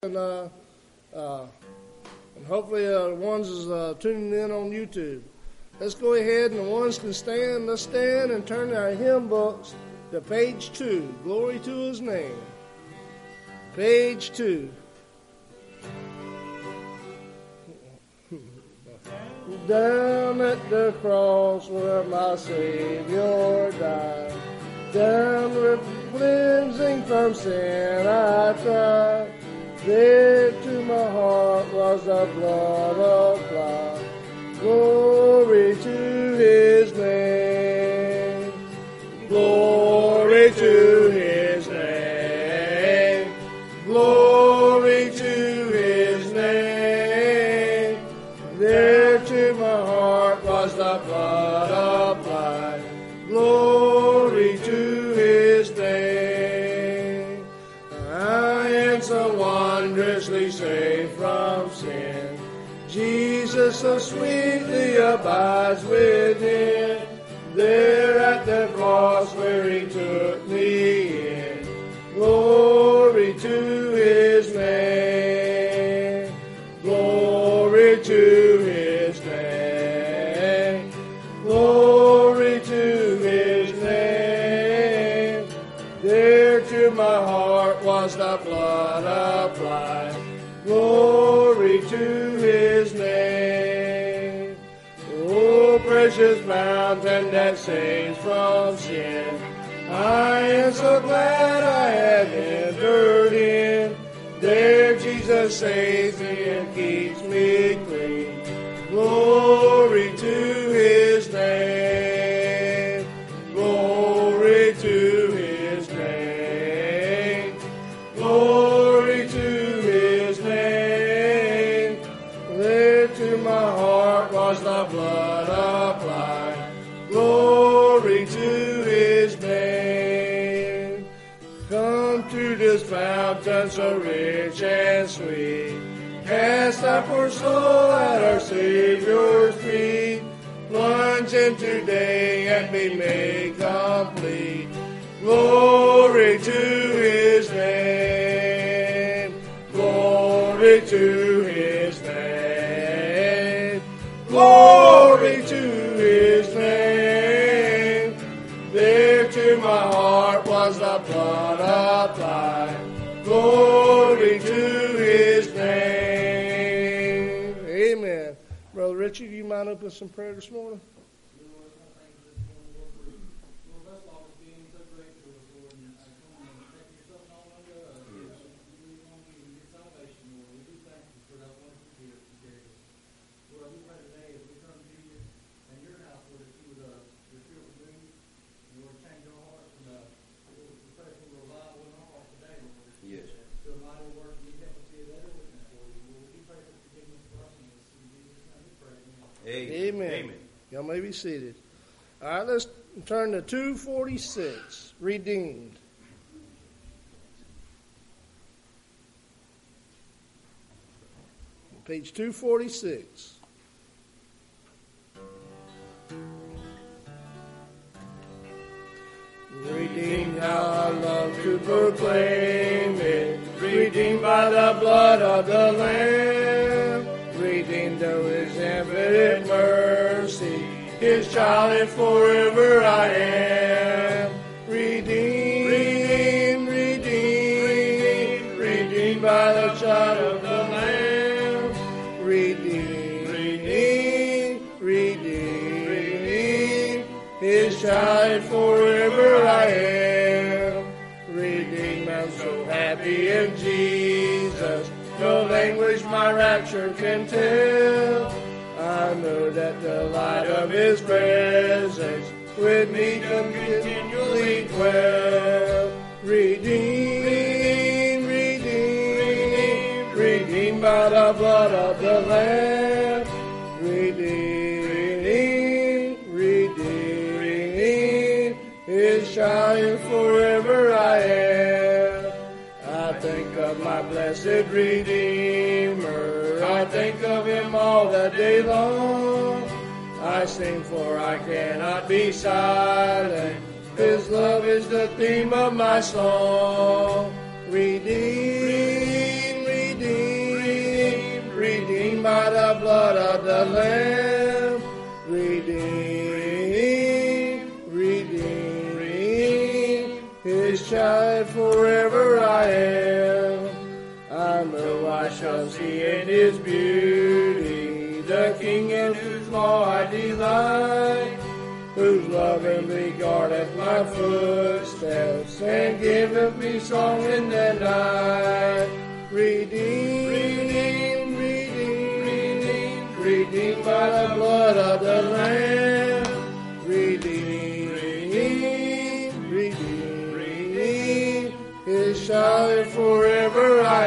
And hopefully the ones is tuning in on YouTube. Let's go ahead, and the ones can stand. Let's stand and turn our hymn books to page 2. Glory to His name. Page 2. Down at the cross where my Savior died, down with cleansing from sin I tried. There to my heart was the blood applied. Glory to His name. Glory to His name. Glory to His name. There to my heart was the blood applied. Glory to His name. I am so wondrously saved from sin. Jesus so sweetly abides within. There at the cross where He took me in. Glory to His name. Glory to His name. Glory to His name. There to my heart was the blood applied. Glory to His name. Oh, precious fountain that saves from sin, I am so glad I have entered in. There Jesus saves me and keeps me clean. Glory to His name. Glory to His name. Glory to His name. There to my heart was the blood applied. Glory to His name. Come to this fountain so rich and sweet. Cast our poor soul at our Savior's feet. Plunge in today and be made complete. Glory to His name. Glory to His name. Glory to His name. There to my heart was the blood applied. Glory to His name. Amen. Brother Richie, do you mind opening some prayer this morning? Amen. Amen. Y'all may be seated. All right, let's turn to 246, Redeemed. Page 246. Redeemed, how I love to proclaim it. Redeemed by the blood of the Lamb. Redeemed of His infinite mercy, His child and forever I am. Redeemed, redeemed, redeemed by the child of the Lamb. Redeemed, redeemed, redeemed, His child and forever I am. Redeemed, I'm so happy in Jesus. No language my rapture can tell. I know that the light of His presence with me continually dwell. Redeemed, redeemed, redeemed by the blood of the Lamb. Redeemed, redeemed, His child forever I am. I think of my blessed Redeemer. I think of Him all the day long. I sing for I cannot be silent. His love is the theme of my song. Redeemed, redeemed, of the Lamb. Redeemed, redeemed, His child forever I am. I know I shall see in His beauty the King in whose law I delight, whose lovingly guardeth my footsteps and giveth me song in the night. Redeemed, redeemed, redeemed by the blood of the Lamb. Redeemed, redeemed, His child forever I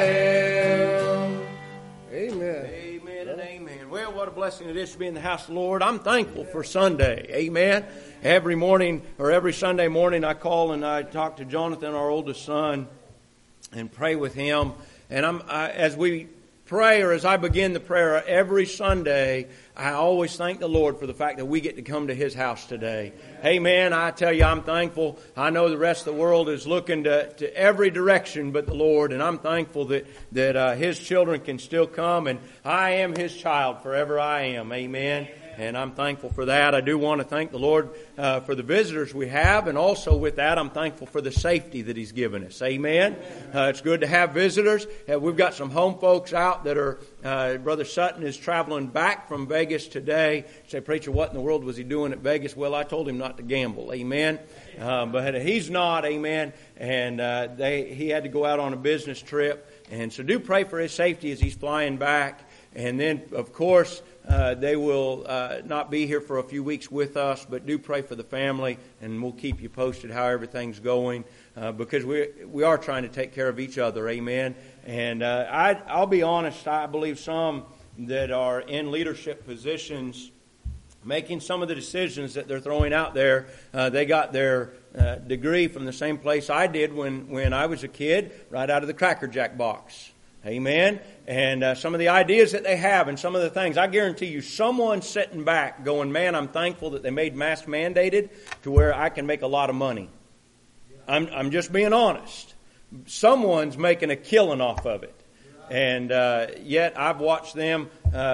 am. Amen. Amen and amen. Well, what a blessing it is to be in the house of the Lord. I'm thankful for Sunday. Amen. Every morning or every Sunday morning I call and I talk to Jonathan, our oldest son, and pray with him. And as we pray, or as I begin the prayer every Sunday, I always thank the Lord for the fact that we get to come to His house today. Amen. I tell you, I'm thankful. I know the rest of the world is looking to every direction but the Lord, and I'm thankful that His children can still come, and I am His child forever I am. Amen. And I'm thankful for that. I do want to thank the Lord for the visitors we have, and also with that, I'm thankful for the safety that He's given us. Amen. It's good to have visitors. We've got some home folks out that are, Brother Sutton is traveling back from Vegas today. You say, preacher, what in the world was he doing at Vegas? Well, I told him not to gamble. Amen. But he's not. Amen. And he had to go out on a business trip. And so do pray for his safety as he's flying back. And then, of course, they will not be here for a few weeks with us, but do pray for the family, and we'll keep you posted how everything's going, because we are trying to take care of each other. Amen. And I'll be honest, I believe some that are in leadership positions making some of the decisions that they're throwing out there, they got their degree from the same place I did when I was a kid, right out of the Cracker Jack box. Amen. And some of the ideas that they have and some of the things, I guarantee you someone's sitting back going, man, I'm thankful that they made mask mandated to where I can make a lot of money. I'm just being honest. Someone's making a killing off of it. And yet I've watched them,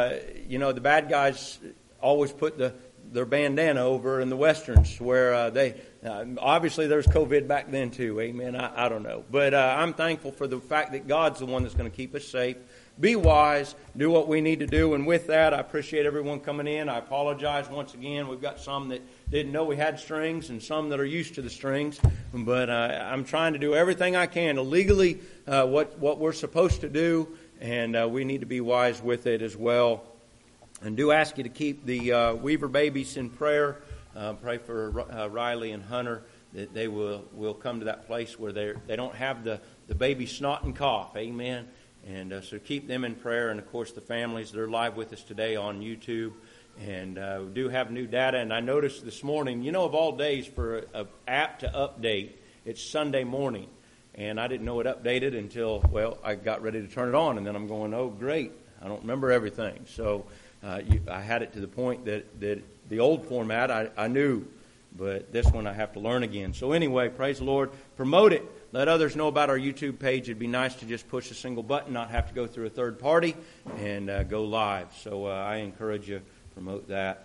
the bad guys always put their bandana over in the Westerns where they... obviously, there's COVID back then, too. Amen. I don't know. But I'm thankful for the fact that God's the one that's going to keep us safe. Be wise. Do what we need to do. And with that, I appreciate everyone coming in. I apologize once again. We've got some that didn't know we had strings and some that are used to the strings. But I'm trying to do everything I can to legally what we're supposed to do. And we need to be wise with it as well. And do ask you to keep the Weaver babies in prayer. Pray for Riley and Hunter that they will come to that place where they don't have the baby snot and cough. Amen. And so keep them in prayer. And, of course, the families that are live with us today on YouTube. And we do have new data. And I noticed this morning, of all days for an app to update, it's Sunday morning. And I didn't know it updated until, I got ready to turn it on. And then I'm going, oh, great. I don't remember everything. So I had it to the point that the old format I knew, but this one I have to learn again. So anyway, praise the Lord. Promote it. Let others know about our YouTube page. It'd be nice to just push a single button, not have to go through a third party, and go live. So I encourage you to promote that.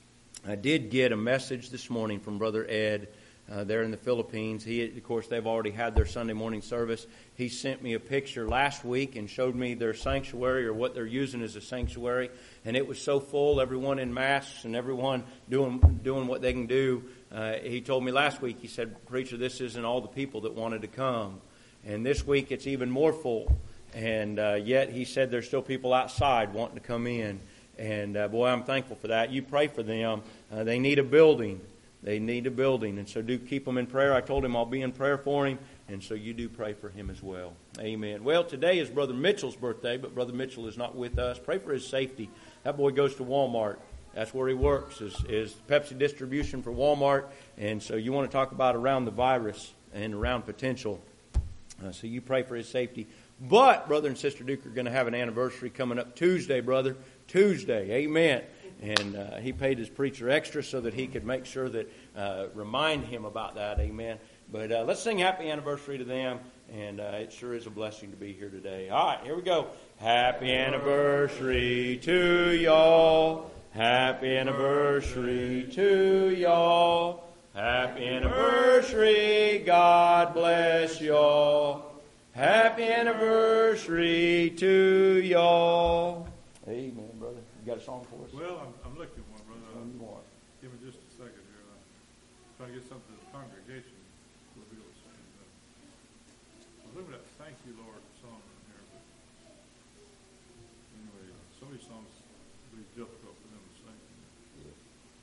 I did get a message this morning from Brother Ed there in the Philippines. Of course, they've already had their Sunday morning service. He sent me a picture last week and showed me their sanctuary, or what they're using as a sanctuary. And it was so full, everyone in masks and everyone doing what they can do. He told me last week, he said, preacher, this isn't all the people that wanted to come. And this week it's even more full. And yet he said there's still people outside wanting to come in. And boy, I'm thankful for that. You pray for them. They need a building. They need a building. And so do keep them in prayer. I told him I'll be in prayer for him. And so you do pray for him as well. Amen. Well, today is Brother Mitchell's birthday, but Brother Mitchell is not with us. Pray for his safety. That boy goes to Walmart. That's where he works, is Pepsi distribution for Walmart. And so you want to talk about around the virus and around potential. So you pray for his safety. But Brother and Sister Duke are going to have an anniversary coming up Tuesday, brother. Tuesday. Amen. And he paid his preacher extra so that he could make sure that remind him about that. Amen. But let's sing happy anniversary to them. And it sure is a blessing to be here today. All right, here we go. Happy anniversary to y'all. Happy anniversary to y'all. Happy anniversary, God bless y'all. Happy anniversary to y'all. Amen, brother. You got a song for us? Well, I'm looking for one, brother. What do you want? Give me just a second here. I'm trying to get something to the congregation. We'll be able to sing. I was looking at Thank You, Lord song in here. But anyway, some of these songs will be difficult for them to sing. Yeah.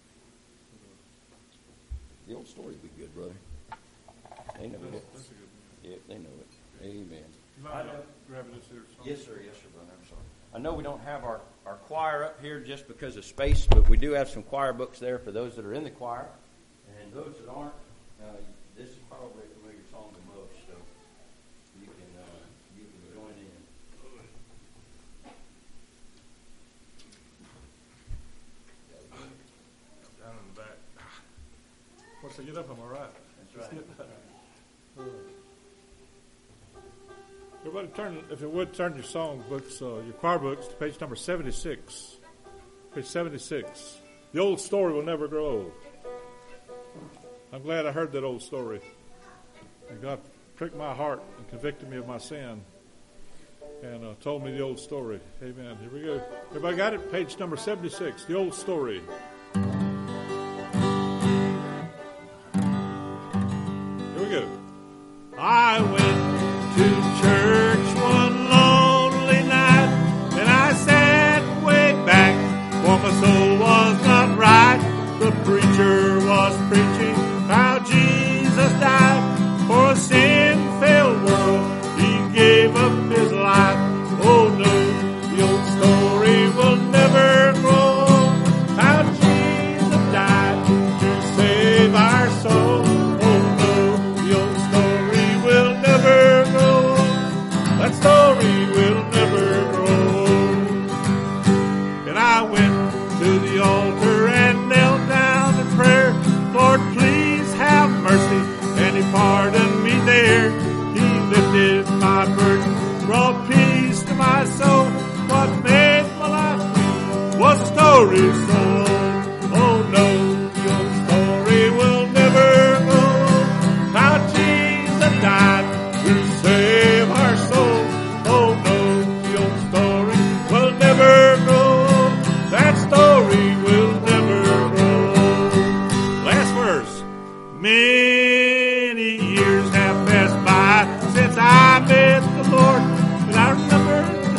The old story would be good, brother. They know it. That's a good one. Yeah, they know it. Amen. You mind grabbing this here song? Yes, sir. Yes, sir, brother. I'm sorry. I know we don't have our choir up here just because of space, but we do have some choir books there for those that are in the choir. And those that aren't, this is probably a familiar song the most, so you can join in. Down in the back. Once I get up, I'm all right. That's right. Everybody turn, if you would, turn your song books, your choir books to page number 76. Page 76. The old story will never grow old. I'm glad I heard that old story. And God pricked my heart and convicted me of my sin and told me the old story. Amen. Here we go. Everybody got it? Page number 76. The old story. Here we go. I went to church one lonely night, and I sat way back, for my soul was not right. The preacher was preaching how Jesus died for a sin-filled world. He gave up his life. Oh no, the old story will never grow old. How Jesus died to save our soul. That story will never grow. And I went to the altar and knelt down in prayer. Lord, please have mercy. And he pardoned me there. He lifted my burden, brought peace to my soul. What made my life sweet was a story so old. Oh no, the old story will never grow. How Jesus died to save our soul. Oh no, the old story will never grow. That story will never grow. Last verse. Many years have passed by since I met the Lord, and I remember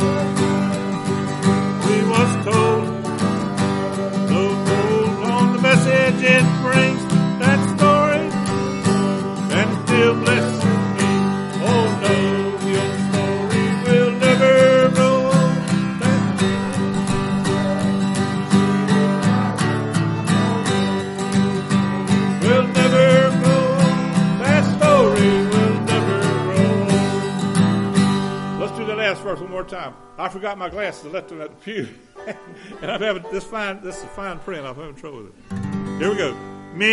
we was told, no gold on the message it brings. That story and still blesses me. Oh no, the old story will never grow. Will never grow. That story will never grow. Let's do the last verse one more time. I forgot my glasses. I left them at the pew. And I'm having this is a fine print. I'm having trouble with it. Here we go.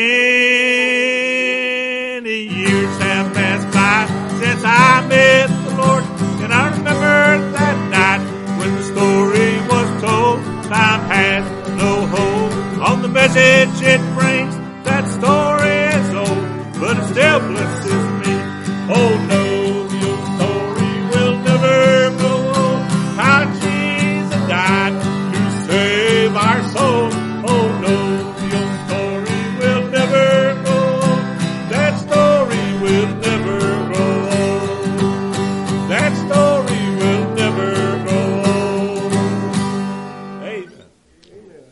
Many years have passed by since I met the Lord, and I remember that night when the story was told. Time has no hold on the message it brings. That story is old, but it still blesses me. Oh no, the old story will never grow old. How Jesus died to save our soul. Oh no, the old story will never grow old. That story will never grow old. That story will never grow old. Amen. Amen.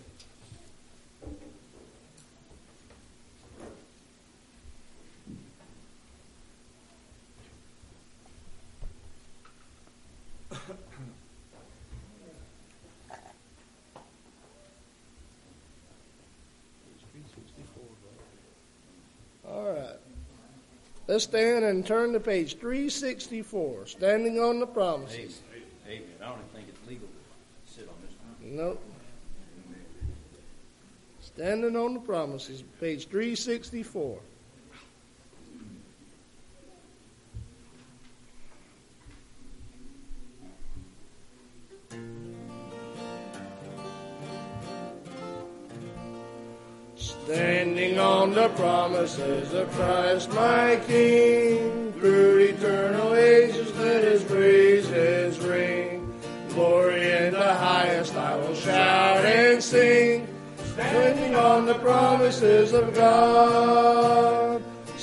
All right. Let's stand and turn to page 364, Standing on the Promises. Amen. I don't even think it's legal to sit on this one. Nope. Standing on the Promises, page 364. standing on the promises of Christ my King. Through eternal ages let His praises ring. Glory in the highest I will shout and sing, standing on the promises of God.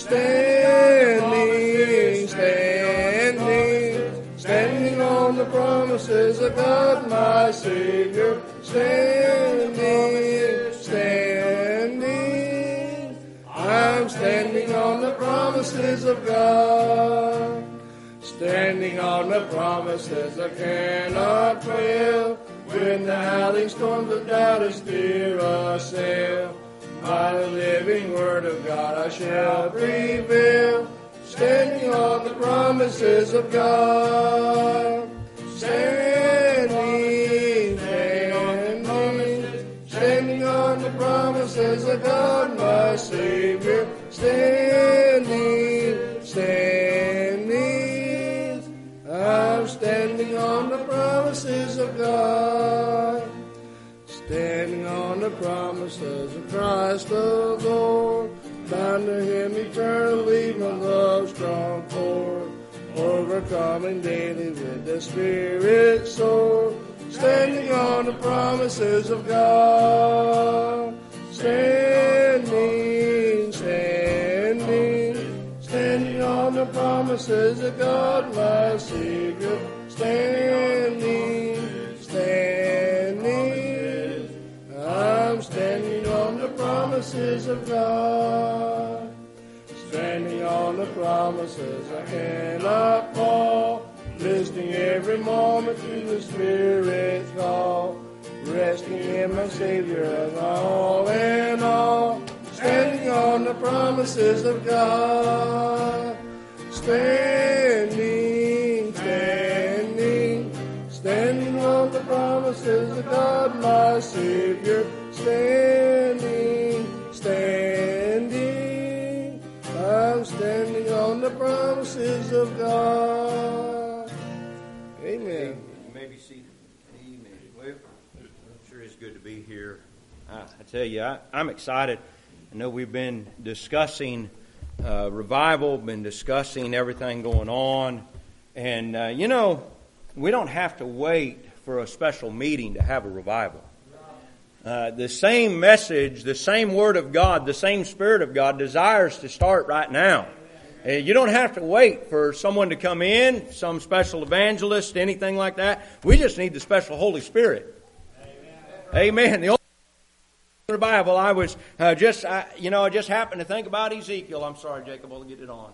Standing, standing, standing on the promises of God my Savior. Standing, standing, I'm standing on the promises of God. Standing on the promises I cannot fail. When the howling storms of doubt is fear assail, by the living word of God I shall prevail. Standing on the promises of God. Standing, standing, standing on the promises of God my Savior. Standing, standing, I'm standing on the promises of God. Standing on the promises of Christ the Lord, bound to Him eternally, my love strong cord, overcoming daily with the Spirit's sword. Standing on the promises of God. Standing, standing, standing on the promises of God my Savior. Standing, standing, I'm standing on the promises of God. Standing on the promises I cannot fall, listening every moment to the Spirit's call, resting in my Savior as my all in all. Standing on the promises of God. Standing, standing, standing on the promises of God my Savior. Standing, standing, I'm standing on the promises of God. Amen. You may be seated. Amen. Well, it sure is good to be here. I tell you, I'm excited. I know we've been discussing revival, been discussing everything going on. And, we don't have to wait for a special meeting to have a revival. The same message, the same Word of God, the same Spirit of God desires to start right now. You don't have to wait for someone to come in, some special evangelist, anything like that. We just need the special Holy Spirit. Amen. The only revival, I just happened to think about Ezekiel. I'm sorry, Jacob, I'll get it on.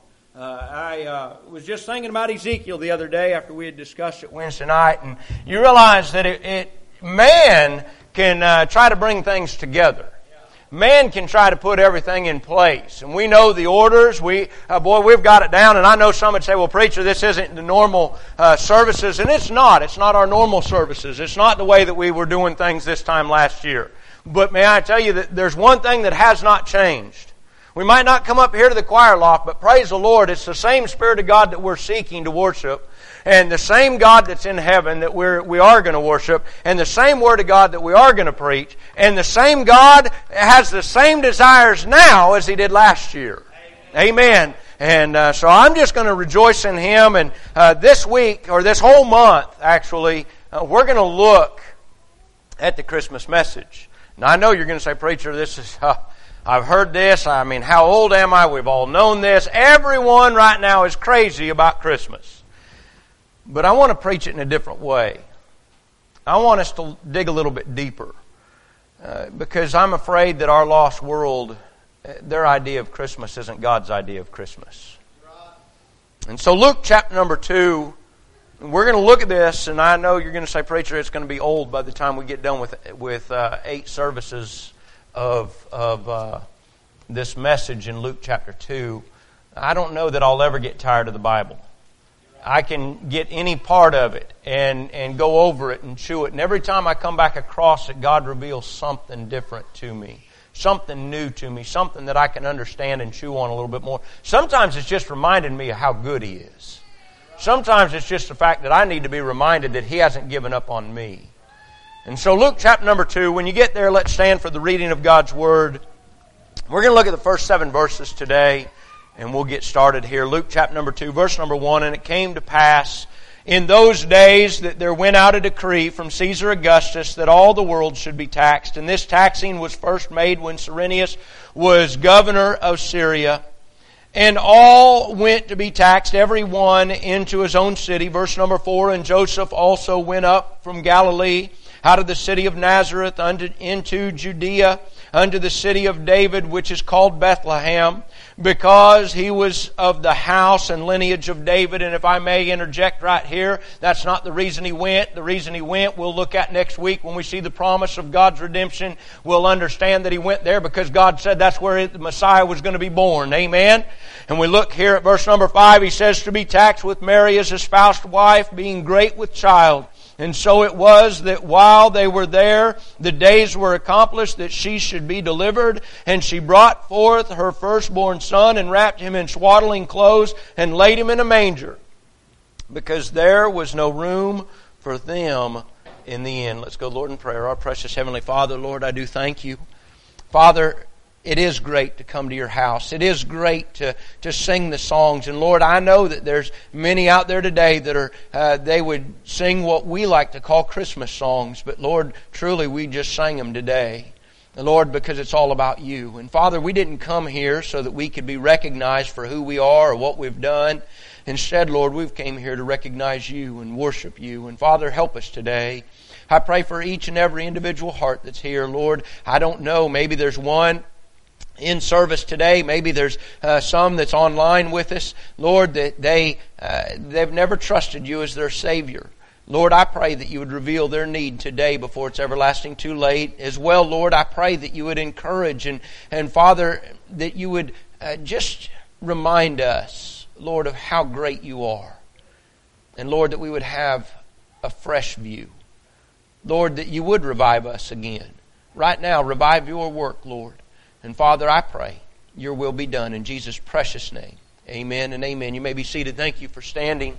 I was just thinking about Ezekiel the other day after we had discussed it Wednesday night, and you realize that man can try to bring things together. Man can try to put everything in place. And we know the orders. We've got it down. And I know some would say, well, preacher, this isn't the normal services. And it's not. It's not our normal services. It's not the way that we were doing things this time last year. But may I tell you that there's one thing that has not changed. We might not come up here to the choir loft, but praise the Lord, it's the same Spirit of God that we're seeking to worship, and the same God that's in heaven that we are going to worship, and the same Word of God that we are going to preach, and the same God has the same desires now as He did last year. Amen. And so I'm just going to rejoice in Him, and this week, or this whole month, actually, we're going to look at the Christmas message. Now, I know you're going to say, preacher, this is... I've heard this. I mean, how old am I? We've all known this. Everyone right now is crazy about Christmas. But I want to preach it in a different way. I want us to dig a little bit deeper. Because I'm afraid that our lost world, their idea of Christmas isn't God's idea of Christmas. And so Luke chapter number 2, we're going to look at this, and I know you're going to say, preacher, it's going to be old by the time we get done with 8 services of this message in Luke chapter 2. I don't know that I'll ever get tired of the Bible. I can get any part of it and go over it and chew it. And every time I come back across it, God reveals something different to me. Something new to me. Something that I can understand and chew on a little bit more. Sometimes it's just reminding me of how good He is. Sometimes it's just the fact that I need to be reminded that He hasn't given up on me. And so Luke chapter number 2, when you get there, let's stand for the reading of God's Word. We're going to look at the first 7 verses today, and we'll get started here. Luke chapter number 2, verse number 1. And it came to pass in those days that there went out a decree from Caesar Augustus that all the world should be taxed. And this taxing was first made when Cyrenius was governor of Syria. And all went to be taxed, every one into his own city. Verse number 4, and Joseph also went up from Galilee, out of the city of Nazareth into Judea, unto the city of David, which is called Bethlehem, because he was of the house and lineage of David. And if I may interject right here, that's not the reason he went. The reason he went, we'll look at next week when we see the promise of God's redemption. We'll understand that he went there because God said that's where the Messiah was going to be born. Amen? And we look here at verse number 5. He says, to be taxed with Mary his espoused wife, being great with child. And so it was that while they were there, the days were accomplished that she should be delivered. And she brought forth her firstborn son and wrapped him in swaddling clothes and laid him in a manger, because there was no room for them in the inn. Let's go, Lord, in prayer. Our precious Heavenly Father, Lord, I do thank you. Father, it is great to come to your house. It is great to sing the songs. And Lord, I know that there's many out there today that are they would sing what we like to call Christmas songs. But Lord, truly we just sang them today. And Lord, because it's all about you. And Father, we didn't come here so that we could be recognized for who we are or what we've done. Instead, Lord, we've came here to recognize you and worship you. And Father, help us today. I pray for each and every individual heart that's here. Lord, I don't know, maybe there's one in service today. Maybe there's some that's online with us. Lord, that they've never trusted you as their Savior. Lord, I pray that you would reveal their need today before it's everlasting too late. As well, Lord, I pray that you would encourage and Father, that you would just remind us, Lord, of how great you are. And Lord, that we would have a fresh view. Lord, that you would revive us again. Right now, revive your work, Lord. And Father, I pray your will be done in Jesus' precious name. Amen and amen. You may be seated. Thank you for standing.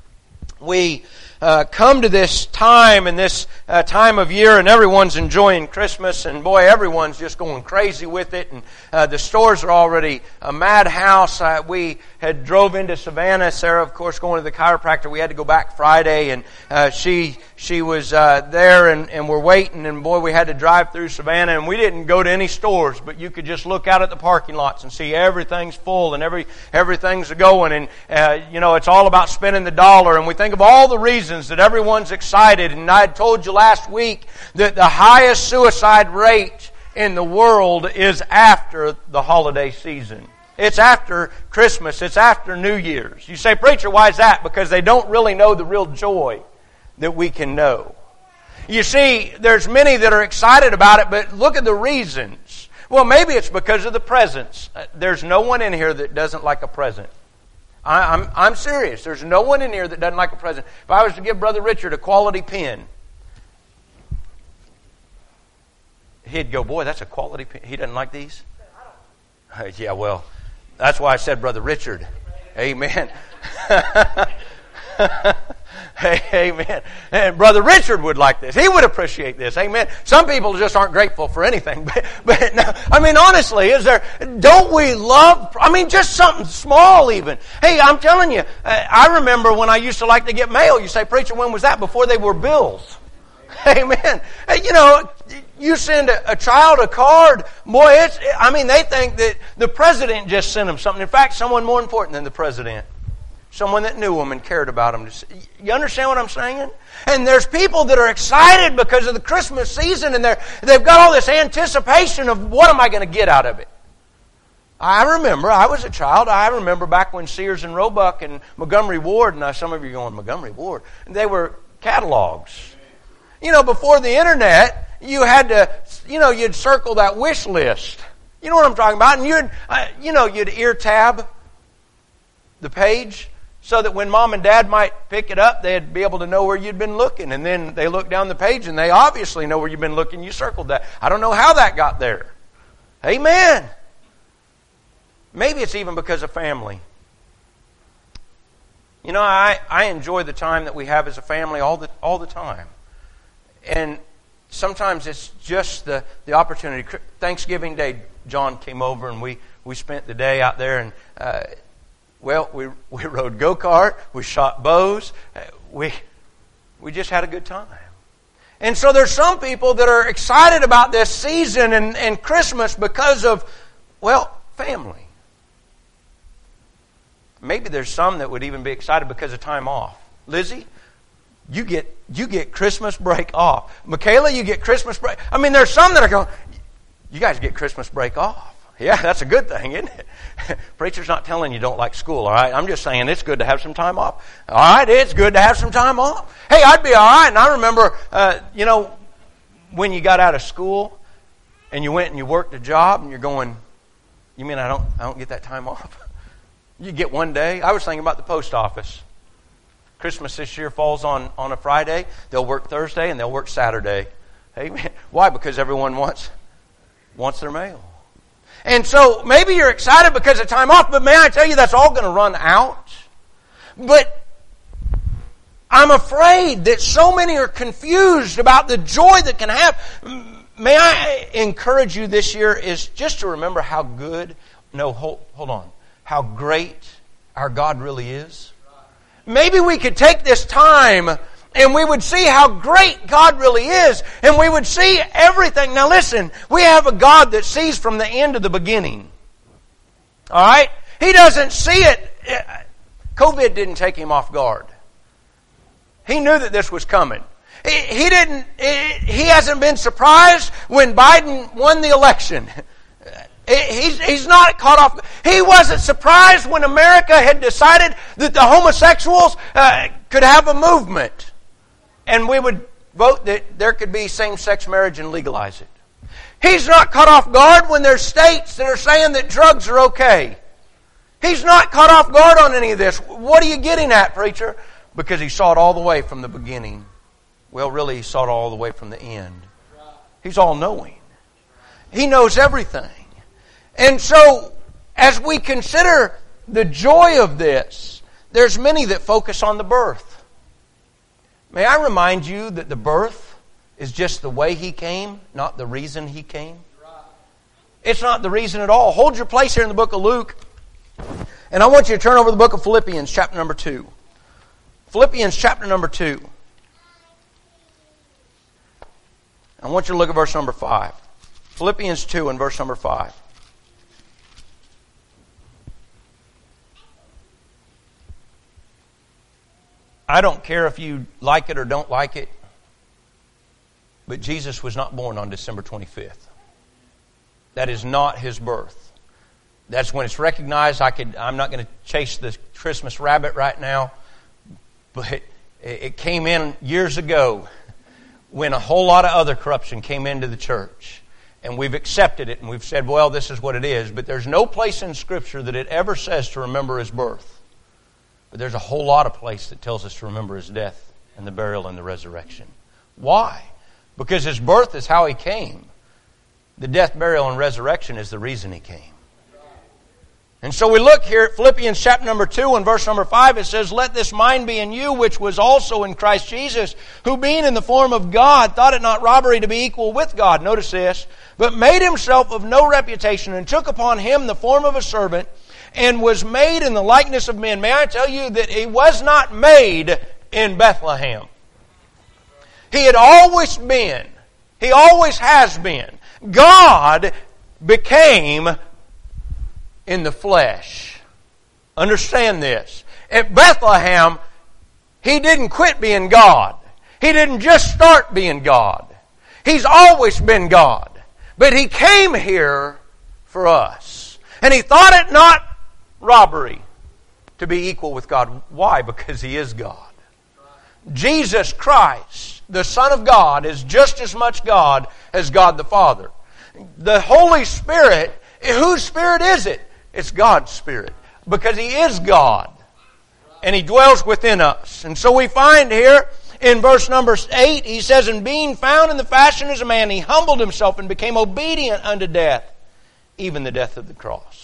We come to this time and this time of year, and everyone's enjoying Christmas, and boy, everyone's just going crazy with it, and the stores are already a madhouse. We had drove into Savannah. Sarah, of course, going to the chiropractor. We had to go back Friday, and she was there, and we're waiting, and boy, we had to drive through Savannah, and we didn't go to any stores, but you could just look out at the parking lots and see everything's full, and everything's going, and it's all about spending the dollar, and we think of all the reasons that everyone's excited. And I told you last week that the highest suicide rate in the world is after the holiday season. It's after Christmas. It's after New Year's. You say, preacher, why is that? Because they don't really know the real joy that we can know. You see, there's many that are excited about it, but look at the reasons. Well, maybe it's because of the presents. There's no one in here that doesn't like a present. I'm serious. There's no one in here that doesn't like a present. If I was to give Brother Richard a quality pen, he'd go, boy, that's a quality pen. He doesn't like these? Yeah, well, that's why I said Brother Richard. Amen. Amen. And Brother Richard would like this. He would appreciate this. Amen. Some people just aren't grateful for anything. But no, honestly, don't we love, just something small even. Hey, I'm telling you, I remember when I used to like to get mail. You say, preacher, when was that? Before they were bills. Amen. You send a child a card, boy, they think that the president just sent them something. In fact, someone more important than the president. Someone that knew them and cared about them. You understand what I'm saying? And there's people that are excited because of the Christmas season, and they've got all this anticipation of what am I going to get out of it. I remember, I was a child, I remember back when Sears and Roebuck and Montgomery Ward, now some of you are going, Montgomery Ward, they were catalogs. Before the internet, you had to, you'd circle that wish list. You know what I'm talking about? And you'd ear tab the page, so that when mom and dad might pick it up, they'd be able to know where you'd been looking. And then they look down the page and they obviously know where you've been looking. You circled that. I don't know how that got there. Amen. Maybe it's even because of family. I enjoy the time that we have as a family all the time. And sometimes it's just the opportunity. Thanksgiving Day, John came over and we spent the day out there, and we rode go-kart, we shot bows, we just had a good time. And so there's some people that are excited about this season and Christmas because of, family. Maybe there's some that would even be excited because of time off. Lizzie, you get Christmas break off. Michaela, you get Christmas break. I mean, there's some that are going, you guys get Christmas break off. Yeah, that's a good thing, isn't it? Preacher's not telling you don't like school, all right? I'm just saying it's good to have some time off. All right, it's good to have some time off. Hey, I'd be all right. And I remember, when you got out of school and you went and you worked a job and you're going, you mean I don't get that time off? You get one day. I was thinking about the post office. Christmas this year falls on a Friday. They'll work Thursday and they'll work Saturday. Hey, man, why? Because everyone wants their mail. And so maybe you're excited because of time off, but may I tell you that's all going to run out? But I'm afraid that so many are confused about the joy that can happen. May I encourage you this year is just to remember how good, hold on, how great our God really is. Maybe we could take this time and we would see how great God really is, and we would see everything. Now listen, we have a God that sees from the end to the beginning. All right? He doesn't see it. COVID didn't take Him off guard. He knew that this was coming. He hasn't been surprised when Biden won the election. He's not caught off. He wasn't surprised when America had decided that the homosexuals could have a movement. And we would vote that there could be same-sex marriage and legalize it. He's not caught off guard when there's states that are saying that drugs are okay. He's not caught off guard on any of this. What are you getting at, preacher? Because He saw it all the way from the beginning. Well, really, He saw it all the way from the end. He's all-knowing. He knows everything. And so, as we consider the joy of this, there's many that focus on the birth. May I remind you that the birth is just the way He came, not the reason He came? It's not the reason at all. Hold your place here in the book of Luke. And I want you to turn over to the book of Philippians, chapter number 2. Philippians, chapter number 2. I want you to look at verse number 5. Philippians 2 and verse number 5. I don't care if you like it or don't like it, but Jesus was not born on December 25th. That is not His birth. That's when it's recognized. I'm not going to chase the Christmas rabbit right now, but it came in years ago when a whole lot of other corruption came into the church. And we've accepted it and we've said, well, this is what it is. But there's no place in Scripture that it ever says to remember His birth. But there's a whole lot of place that tells us to remember His death and the burial and the resurrection. Why? Because His birth is how He came. The death, burial, and resurrection is the reason He came. And so we look here at Philippians chapter number 2 and verse number 5. It says, let this mind be in you, which was also in Christ Jesus, who being in the form of God, thought it not robbery to be equal with God. Notice this. But made Himself of no reputation, and took upon Him the form of a servant, and was made in the likeness of men. May I tell you that He was not made in Bethlehem. He had always been. He always has been. God became in the flesh. Understand this. At Bethlehem, He didn't quit being God. He didn't just start being God. He's always been God. But He came here for us. And He thought it not robbery to be equal with God. Why? Because He is God. Jesus Christ, the Son of God, is just as much God as God the Father. The Holy Spirit, whose Spirit is it? It's God's Spirit. Because He is God. And He dwells within us. And so we find here in verse number 8, He says, and being found in the fashion as a man, He humbled Himself and became obedient unto death, even the death of the cross.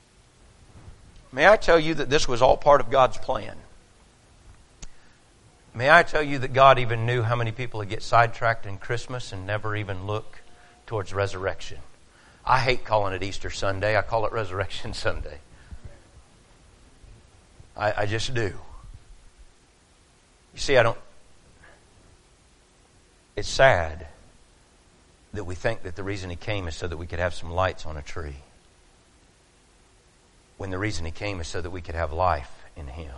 May I tell you that this was all part of God's plan? May I tell you that God even knew how many people would get sidetracked in Christmas and never even look towards resurrection. I hate calling it Easter Sunday. I call it Resurrection Sunday. I just do. You see, it's sad that we think that the reason He came is so that we could have some lights on a tree, when the reason He came is so that we could have life in Him.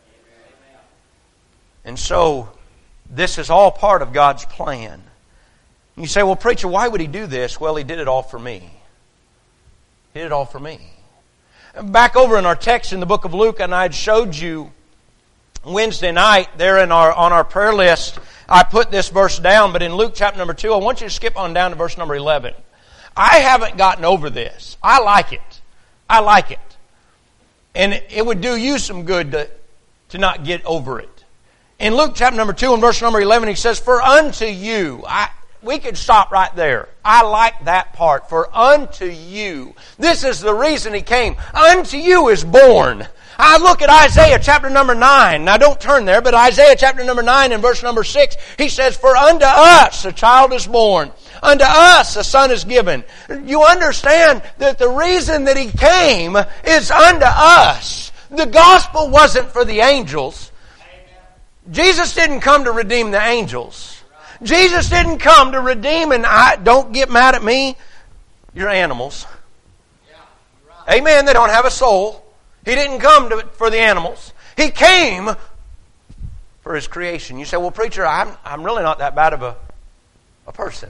And so, this is all part of God's plan. You say, well, preacher, why would He do this? Well, He did it all for me. He did it all for me. Back over in our text in the book of Luke, and I had showed you Wednesday night there on our prayer list, I put this verse down, but in Luke chapter number 2, I want you to skip on down to verse number 11. I haven't gotten over this. I like it. I like it. And it would do you some good to not get over it. In Luke chapter number 2 and verse number 11, He says, "For unto you," we could stop right there. I like that part. "For unto you." This is the reason He came. Unto you is born. I look at Isaiah chapter number 9. Now don't turn there, but Isaiah chapter number 9 and verse number 6, He says, "For unto us a child is born. Unto us a son is given." You understand that the reason that He came is unto us. The gospel wasn't for the angels. Jesus didn't come to redeem the angels. Jesus didn't come to redeem, and don't get mad at me, you're animals. Amen. They don't have a soul. He didn't come for the animals. He came for His creation. You say, well, preacher, I'm really not that bad of a person.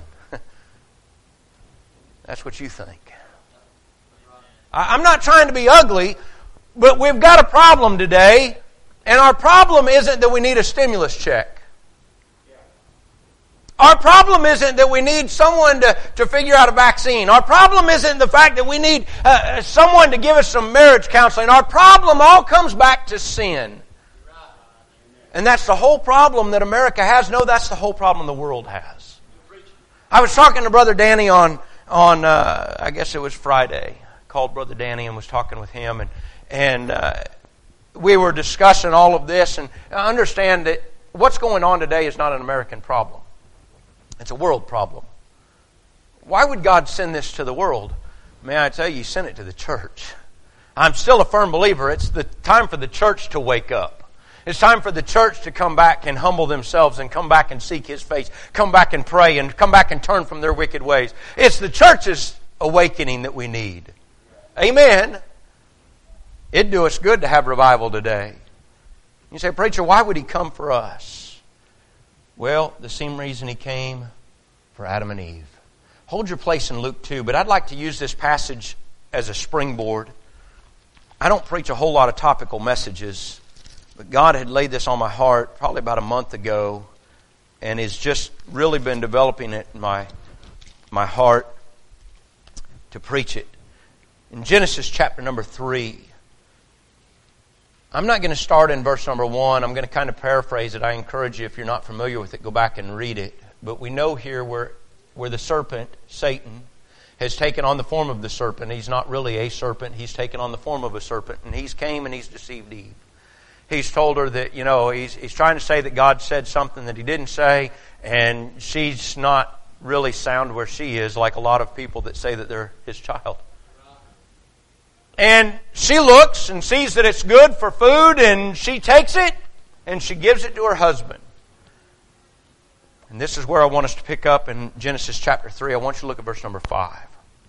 That's what you think. I'm not trying to be ugly, but we've got a problem today, and our problem isn't that we need a stimulus check. Our problem isn't that we need someone to figure out a vaccine. Our problem isn't the fact that we need someone to give us some marriage counseling. Our problem all comes back to sin. And that's the whole problem that America has. No, that's the whole problem the world has. I was talking to Brother Danny on I guess it was Friday. I called Brother Danny and was talking with him. And we were discussing all of this. And I understand that what's going on today is not an American problem. It's a world problem. Why would God send this to the world? May I tell you, He sent it to the church. I'm still a firm believer. It's the time for the church to wake up. It's time for the church to come back and humble themselves and come back and seek His face. Come back and pray and come back and turn from their wicked ways. It's the church's awakening that we need. Amen. It'd do us good to have revival today. You say, preacher, why would He come for us? Well, the same reason He came for Adam and Eve. Hold your place in Luke 2, but I'd like to use this passage as a springboard. I don't preach a whole lot of topical messages, but God had laid this on my heart probably about a month ago and has just really been developing it in my heart to preach it. In Genesis chapter number 3, I'm not going to start in verse number 1. I'm going to kind of paraphrase it. I encourage you, if you're not familiar with it, go back and read it. But we know here where the serpent, Satan, has taken on the form of the serpent. He's not really a serpent. He's taken on the form of a serpent. And he's came and he's deceived Eve. He's told her that, he's trying to say that God said something that He didn't say. And she's not really sound where she is, like a lot of people that say that they're His child. And she looks and sees that it's good for food, and she takes it and she gives it to her husband. And this is where I want us to pick up in Genesis chapter 3. I want you to look at verse number 5.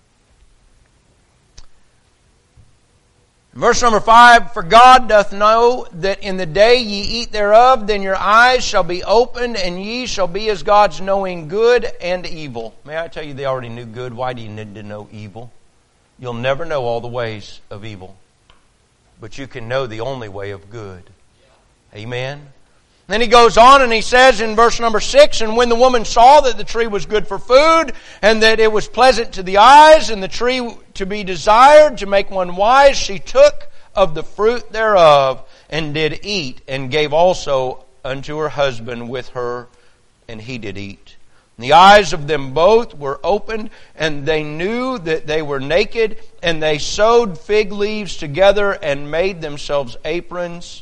Verse number 5, "For God doth know that in the day ye eat thereof, then your eyes shall be opened, and ye shall be as gods, knowing good and evil." May I tell you, they already knew good. Why do you need to know evil? You'll never know all the ways of evil, but you can know the only way of good. Amen? Then he goes on and he says in verse number 6, "And when the woman saw that the tree was good for food, and that it was pleasant to the eyes, and the tree to be desired to make one wise, she took of the fruit thereof, and did eat, and gave also unto her husband with her, and he did eat. And the eyes of them both were opened, and they knew that they were naked, and they sewed fig leaves together, and made themselves aprons.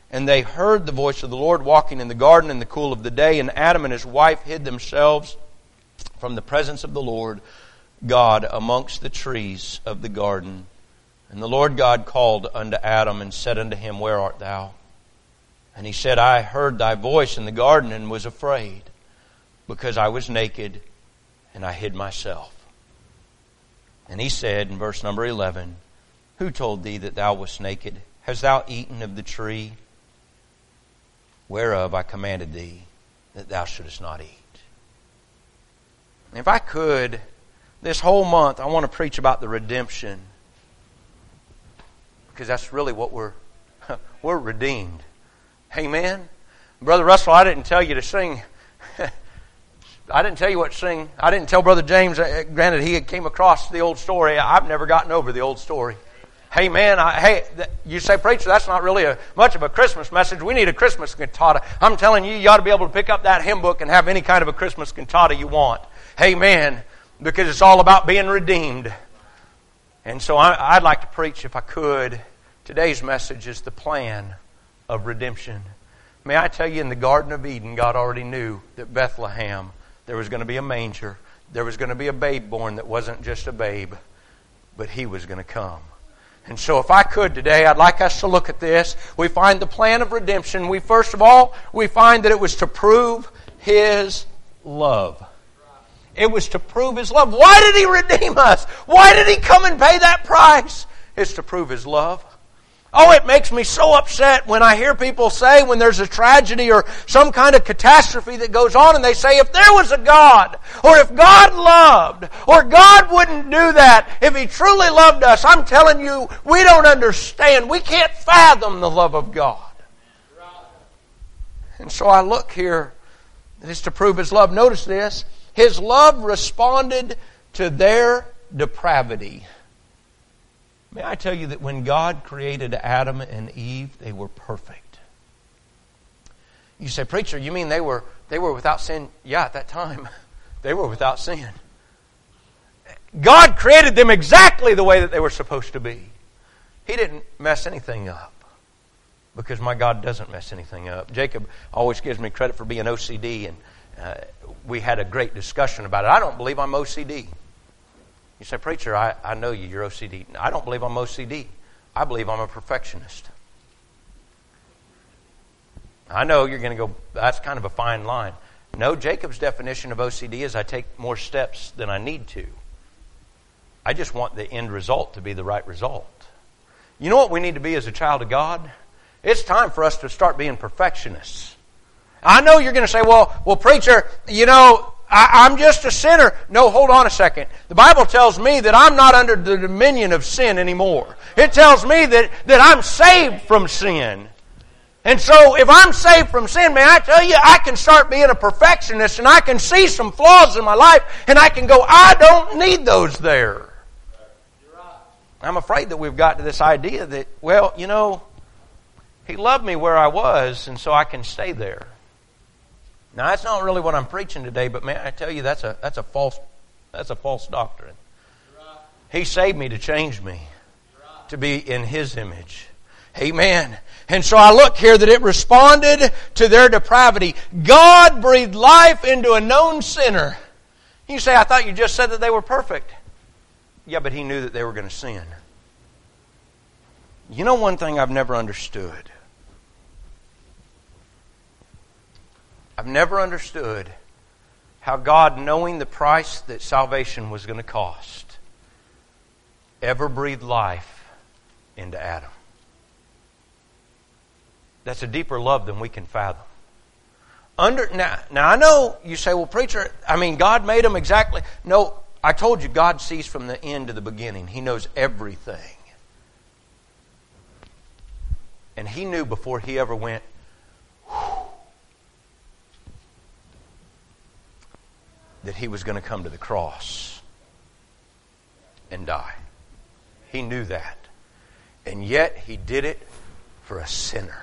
And they heard the voice of the Lord walking in the garden in the cool of the day, and Adam and his wife hid themselves from the presence of the Lord God amongst the trees of the garden. And the Lord God called unto Adam and said unto him, Where art thou? And he said, I heard thy voice in the garden and was afraid, because I was naked and I hid myself. And he said in verse number 11, Who told thee that thou wast naked? Hast thou eaten of the tree whereof I commanded thee that thou shouldest not eat? If I could, this whole month, I want to preach about the redemption. Because that's really what we're redeemed. Amen? Brother Russell, I didn't tell you to sing. I didn't tell you what to sing. I didn't tell Brother James. Granted, he came across the old story. I've never gotten over the old story. Hey, man, you say, preacher, that's not really much of a Christmas message. We need a Christmas cantata. I'm telling you, you ought to be able to pick up that hymn book and have any kind of a Christmas cantata you want. Amen. Because it's all about being redeemed. And so I'd like to preach, if I could, today's message is the plan of redemption. May I tell you, in the Garden of Eden, God already knew that Bethlehem, there was going to be a manger. There was going to be a babe born that wasn't just a babe, but He was going to come. And so if I could today, I'd like us to look at this. We find the plan of redemption. First of all, we find that it was to prove His love. It was to prove His love. Why did He redeem us? Why did He come and pay that price? It's to prove His love. Oh, it makes me so upset when I hear people say, when there's a tragedy or some kind of catastrophe that goes on, and they say, if there was a God, or if God loved, or God wouldn't do that, if He truly loved us, I'm telling you, we don't understand. We can't fathom the love of God. And so I look here, it is to prove His love. Notice this. His love responded to their depravity. May I tell you that when God created Adam and Eve, they were perfect. You say, preacher, you mean they were without sin? Yeah, at that time, they were without sin. God created them exactly the way that they were supposed to be. He didn't mess anything up, because my God doesn't mess anything up. Jacob always gives me credit for being OCD, and we had a great discussion about it. I don't believe I'm OCD. You say, preacher, I know you're OCD. I don't believe I'm OCD. I believe I'm a perfectionist. I know you're going to go, that's kind of a fine line. No, Jacob's definition of OCD is I take more steps than I need to. I just want the end result to be the right result. You know what we need to be as a child of God? It's time for us to start being perfectionists. I know you're going to say, well, preacher, I'm just a sinner. No, hold on a second. The Bible tells me that I'm not under the dominion of sin anymore. It tells me that I'm saved from sin. And so if I'm saved from sin, may I tell you, I can start being a perfectionist, and I can see some flaws in my life, and I can go, I don't need those there. I'm afraid that we've got to this idea that, He loved me where I was, and so I can stay there. Now, that's not really what I'm preaching today, but may I tell you, that's a false doctrine. He saved me to change me, to be in His image. Amen. And so I look here that it responded to their depravity. God breathed life into a known sinner. You say, I thought you just said that they were perfect. Yeah, but He knew that they were going to sin. You know one thing I've never understood? I've never understood how God, knowing the price that salvation was going to cost, ever breathed life into Adam. That's a deeper love than we can fathom. Now I know you say, well, preacher, God made them exactly. No, I told you God sees from the end to the beginning. He knows everything. And He knew before He ever went, that He was going to come to the cross and die. He knew that. And yet He did it for a sinner.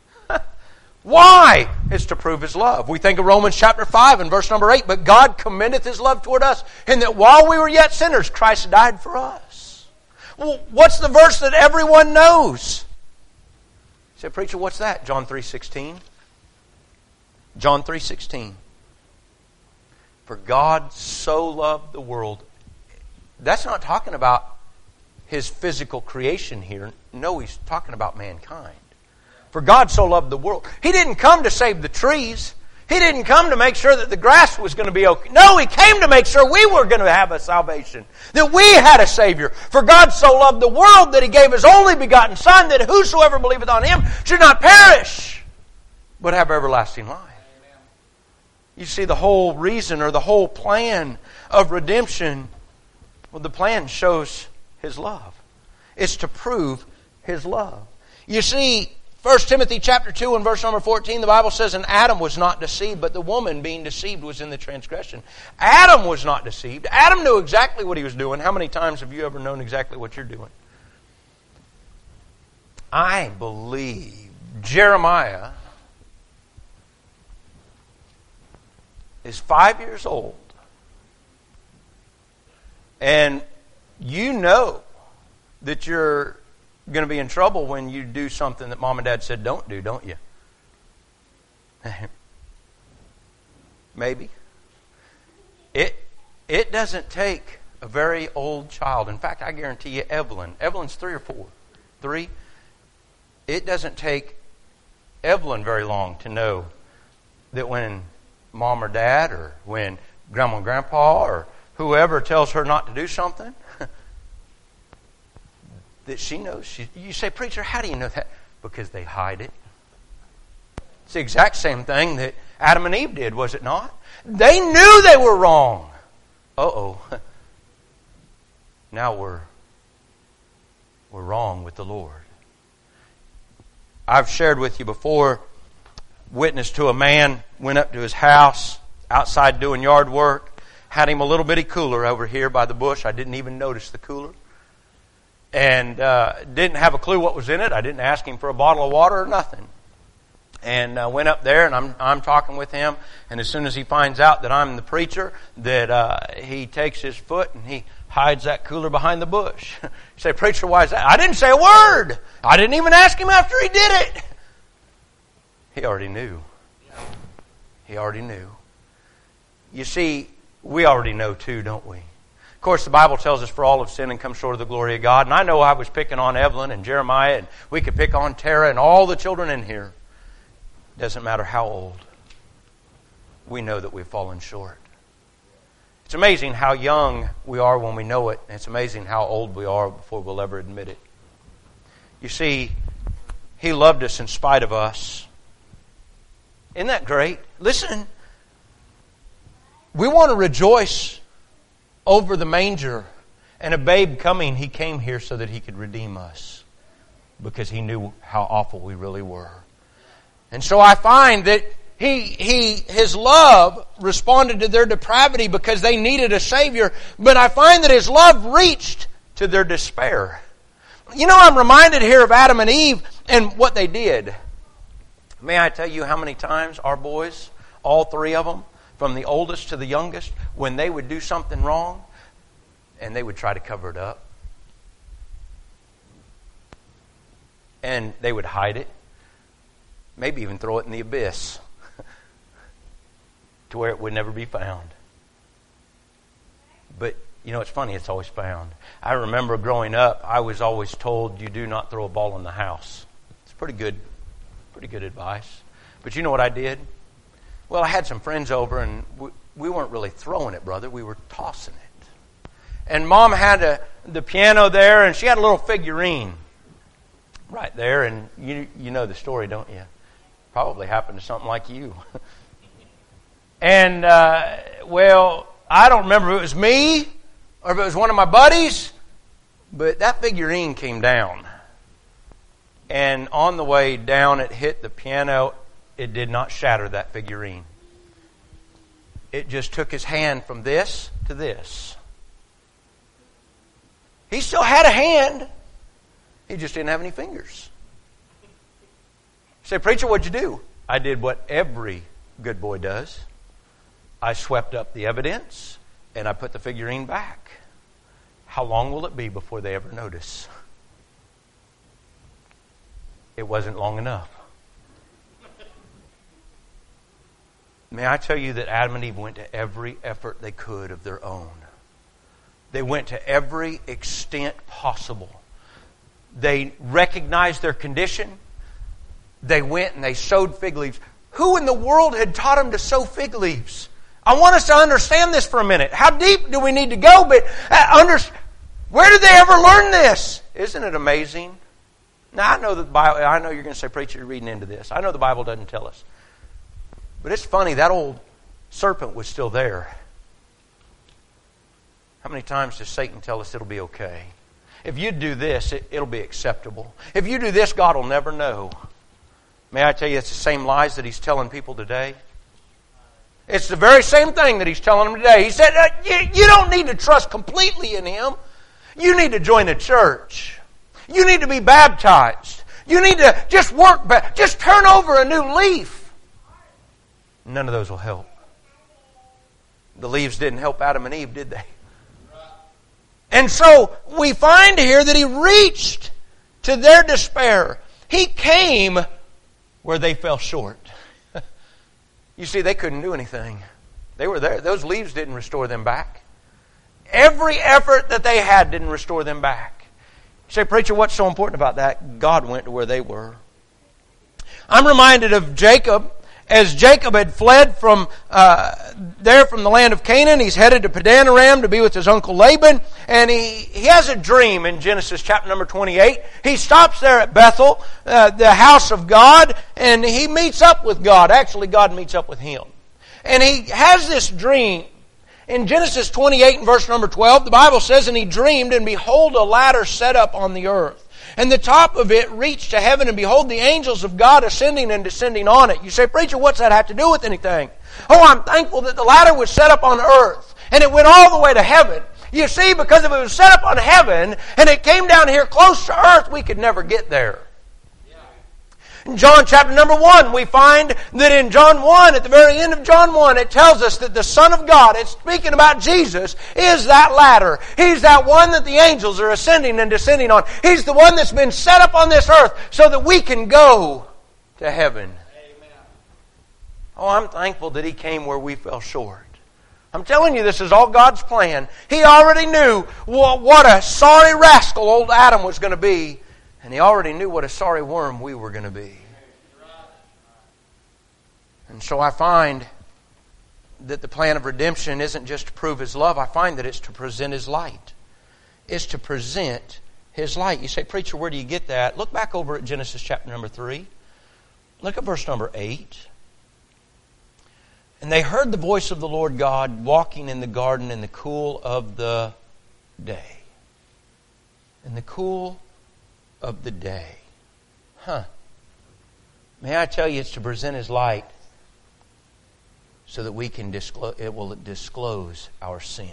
Why? It's to prove His love. We think of Romans chapter 5 and verse number 8. But God commendeth His love toward us, in that while we were yet sinners, Christ died for us. Well, what's the verse that everyone knows? say, preacher, what's that? John 3:16. John 3:16. For God so loved the world. That's not talking about His physical creation here. No, He's talking about mankind. For God so loved the world. He didn't come to save the trees. He didn't come to make sure that the grass was going to be okay. No, He came to make sure we were going to have a salvation. That we had a Savior. For God so loved the world that He gave His only begotten Son, that whosoever believeth on Him should not perish, but have everlasting life. You see, the whole reason or the whole plan of redemption, well, the plan shows His love. It's to prove His love. You see, 1 Timothy chapter 2 and verse number 14, the Bible says, and Adam was not deceived, but the woman being deceived was in the transgression. Adam was not deceived. Adam knew exactly what he was doing. How many times have you ever known exactly what you're doing? I believe Jeremiah is 5 years old. And you know that you're going to be in trouble when you do something that mom and dad said don't do, don't you? Maybe. It doesn't take a very old child. In fact, I guarantee you Evelyn's 3 or 4. 3. It doesn't take Evelyn very long to know that when mom or dad or when grandma and grandpa or whoever tells her not to do something, that she knows. You say, preacher, how do you know that? Because they hide it. It's the exact same thing that Adam and Eve did, was it not? They knew they were wrong. Uh-oh. Now we're wrong with the Lord. I've shared with you before, witness to a man, went up to his house, outside doing yard work, had him a little bitty cooler over here by the bush. I didn't even notice the cooler. And didn't have a clue what was in it. I didn't ask him for a bottle of water or nothing. And went up there, and I'm talking with him. And as soon as he finds out that I'm the preacher, that he takes his foot and he hides that cooler behind the bush. You say, preacher, why is that? I didn't say a word. I didn't even ask him after he did it. He already knew. He already knew. You see, we already know too, don't we? Of course, the Bible tells us for all have sinned and come short of the glory of God. And I know I was picking on Evelyn and Jeremiah, and we could pick on Tara and all the children in here. Doesn't matter how old. We know that we've fallen short. It's amazing how young we are when we know it. And it's amazing how old we are before we'll ever admit it. You see, He loved us in spite of us. Isn't that great? Listen, we want to rejoice over the manger and a babe coming. He came here so that He could redeem us because He knew how awful we really were. And so I find that His love responded to their depravity because they needed a Savior, but I find that His love reached to their despair. You know, I'm reminded here of Adam and Eve and what they did. May I tell you how many times our boys, all 3 of them, from the oldest to the youngest, when they would do something wrong, and they would try to cover it up. And they would hide it. Maybe even throw it in the abyss to where it would never be found. But, you know, it's funny, it's always found. I remember growing up, I was always told, you do not throw a ball in the house. It's pretty good advice. But you know what I did? Well, I had some friends over, and we weren't really throwing it, brother. We were tossing it. And Mom had the piano there, and she had a little figurine right there. And you know the story, don't you? Probably happened to something like you. And, well, I don't remember if it was me or if it was one of my buddies, but that figurine came down. And on the way down, it hit the piano. It did not shatter that figurine. It just took his hand from this to this. He still had a hand. He just didn't have any fingers. You say, preacher, what'd you do? I did what every good boy does. I swept up the evidence and I put the figurine back. How long will it be before they ever notice? it wasn't long enough. May I tell you that Adam and Eve went to every effort they could of their own. They went to every extent possible. They recognized their condition. They went and they sowed fig leaves. Who in the world had taught them to sow fig leaves? I want us to understand this for a minute. How deep do we need to go? But where did they ever learn this? Isn't it amazing? Now, I know that the Bible, I know you're going to say, preacher, you're reading into this. I know the Bible doesn't tell us. But it's funny, that old serpent was still there. How many times does Satan tell us it'll be okay? If you do this, it'll be acceptable. If you do this, God will never know. May I tell you, it's the same lies that he's telling people today. It's the very same thing that he's telling them today. He said, you don't need to trust completely in him. You need to join a church. You need to be baptized. You need to just work back. Just turn over a new leaf. None of those will help. The leaves didn't help Adam and Eve, did they? And so we find here that he reached to their despair. He came where they fell short. You see, they couldn't do anything. They were there. Those leaves didn't restore them back. Every effort that they had didn't restore them back. You say, preacher, what's so important about that? God went to where they were. I'm reminded of Jacob. As Jacob had fled from the land of Canaan, he's headed to Padan Aram to be with his uncle Laban. And he has a dream in Genesis chapter number 28. He stops there at Bethel, the house of God, and he meets up with God. Actually, God meets up with him. And he has this dream. In Genesis 28 and verse number 12, the Bible says, and he dreamed, and behold, a ladder set up on the earth. And the top of it reached to heaven, and behold, the angels of God ascending and descending on it. You say, preacher, what's that have to do with anything? Oh, I'm thankful that the ladder was set up on earth, and it went all the way to heaven. You see, because if it was set up on heaven, and it came down here close to earth, we could never get there. In John chapter number 1, we find that in John 1, at the very end of John 1, it tells us that the Son of God, it's speaking about Jesus, is that ladder. He's that one that the angels are ascending and descending on. He's the one that's been set up on this earth so that we can go to heaven. Amen. Oh, I'm thankful that He came where we fell short. I'm telling you, this is all God's plan. He already knew what a sorry rascal old Adam was going to be. And He already knew what a sorry worm we were going to be. And so I find that the plan of redemption isn't just to prove His love. I find that it's to present His light. It's to present His light. You say, preacher, where do you get that? Look back over at Genesis chapter number 3. Look at verse number 8. And they heard the voice of the Lord God walking in the garden in the cool of the day. In the cool of the day. May I tell you, it's to present His light so that we can it will disclose our sin.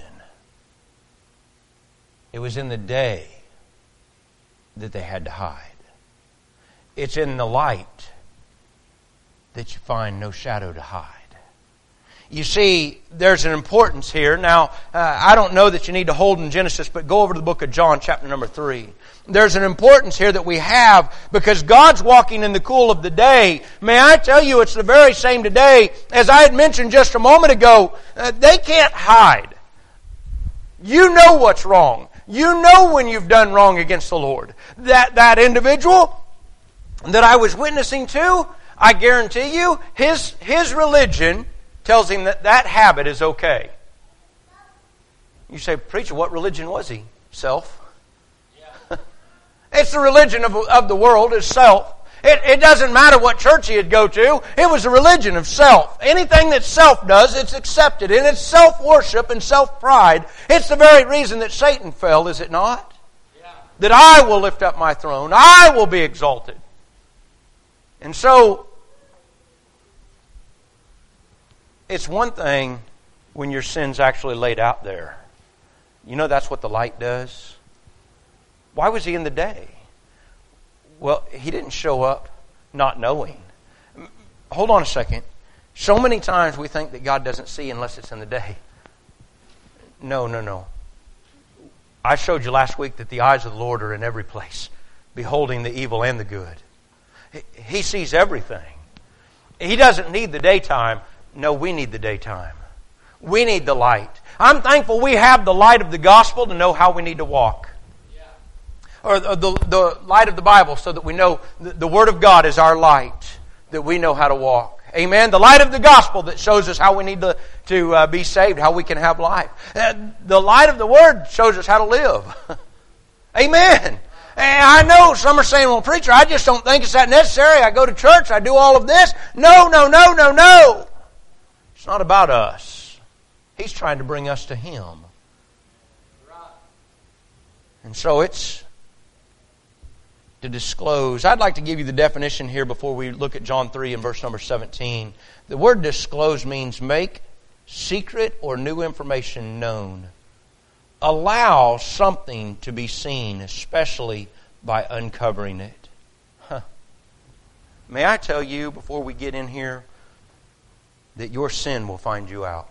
It was in the day that they had to hide. It's in the light that you find no shadow to hide. You see, there's an importance here. Now, I don't know that you need to hold in Genesis, but go over to the book of John, chapter number 3. There's an importance here that we have because God's walking in the cool of the day. May I tell you, it's the very same today. As I had mentioned just a moment ago, they can't hide. You know what's wrong. You know when you've done wrong against the Lord. That individual that I was witnessing to, I guarantee you, his religion tells him that habit is okay. You say, preacher, what religion was he? Self. Yeah. It's the religion of the world, is self. It doesn't matter what church he'd go to. It was a religion of self. Anything that self does, it's accepted. And it's self-worship and self-pride. It's the very reason that Satan fell, is it not? Yeah. That I will lift up my throne. I will be exalted. And so, it's one thing when your sin's actually laid out there. You know that's what the light does. Why was he in the day? Well, he didn't show up not knowing. Hold on a second. So many times we think that God doesn't see unless it's in the day. No. I showed you last week that the eyes of the Lord are in every place, beholding the evil and the good. He sees everything. He doesn't need the daytime. No, we need the daytime. We need the light. I'm thankful we have the light of the gospel to know how we need to walk. Or the light of the Bible so that we know the Word of God is our light, that we know how to walk. Amen. The light of the gospel that shows us how we need to be saved, how we can have life. The light of the Word shows us how to live. Amen. And I know some are saying, well, preacher, I just don't think it's that necessary. I go to church, I do all of this. No. It's not about us. He's trying to bring us to Him. And so it's to disclose. I'd like to give you the definition here before we look at John 3 and verse number 17. The word disclose means make secret or new information known. Allow something to be seen, especially by uncovering it. May I tell you before we get in here that your sin will find you out.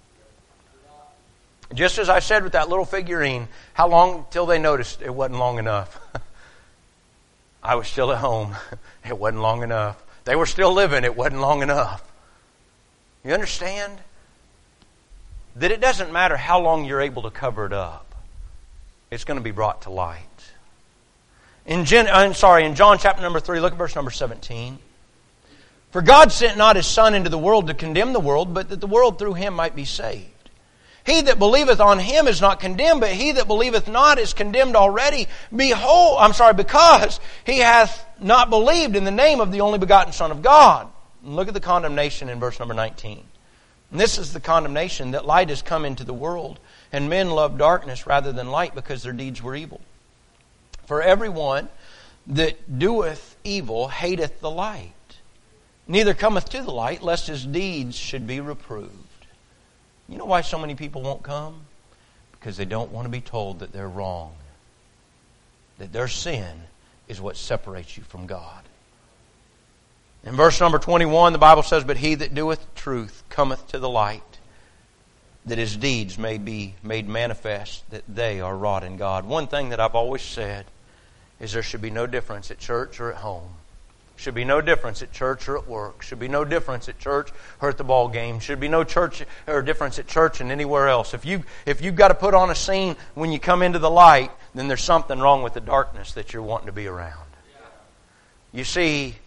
Just as I said with that little figurine, how long till they noticed it wasn't long enough? I was still at home. It wasn't long enough. They were still living. It wasn't long enough. You understand? That it doesn't matter how long you're able to cover it up. It's going to be brought to light. In John chapter number 3, look at verse number 17. For God sent not His Son into the world to condemn the world, but that the world through Him might be saved. He that believeth on Him is not condemned, but he that believeth not is condemned already. Because he hath not believed in the name of the only begotten Son of God. And look at the condemnation in verse number 19. And this is the condemnation, that light is come into the world, and men love darkness rather than light, because their deeds were evil. For everyone that doeth evil hateth the light, neither cometh to the light, lest his deeds should be reproved. You know why so many people won't come? Because they don't want to be told that they're wrong. That their sin is what separates you from God. In verse number 21, the Bible says, but he that doeth truth cometh to the light, that his deeds may be made manifest, that they are wrought in God. One thing that I've always said is there should be no difference at church or at home. Should be no difference at church or at work. Should be no difference at church or at the ball game. Should be no church or difference at church and anywhere else. If you've got to put on a scene when you come into the light, then there's something wrong with the darkness that you're wanting to be around. You see,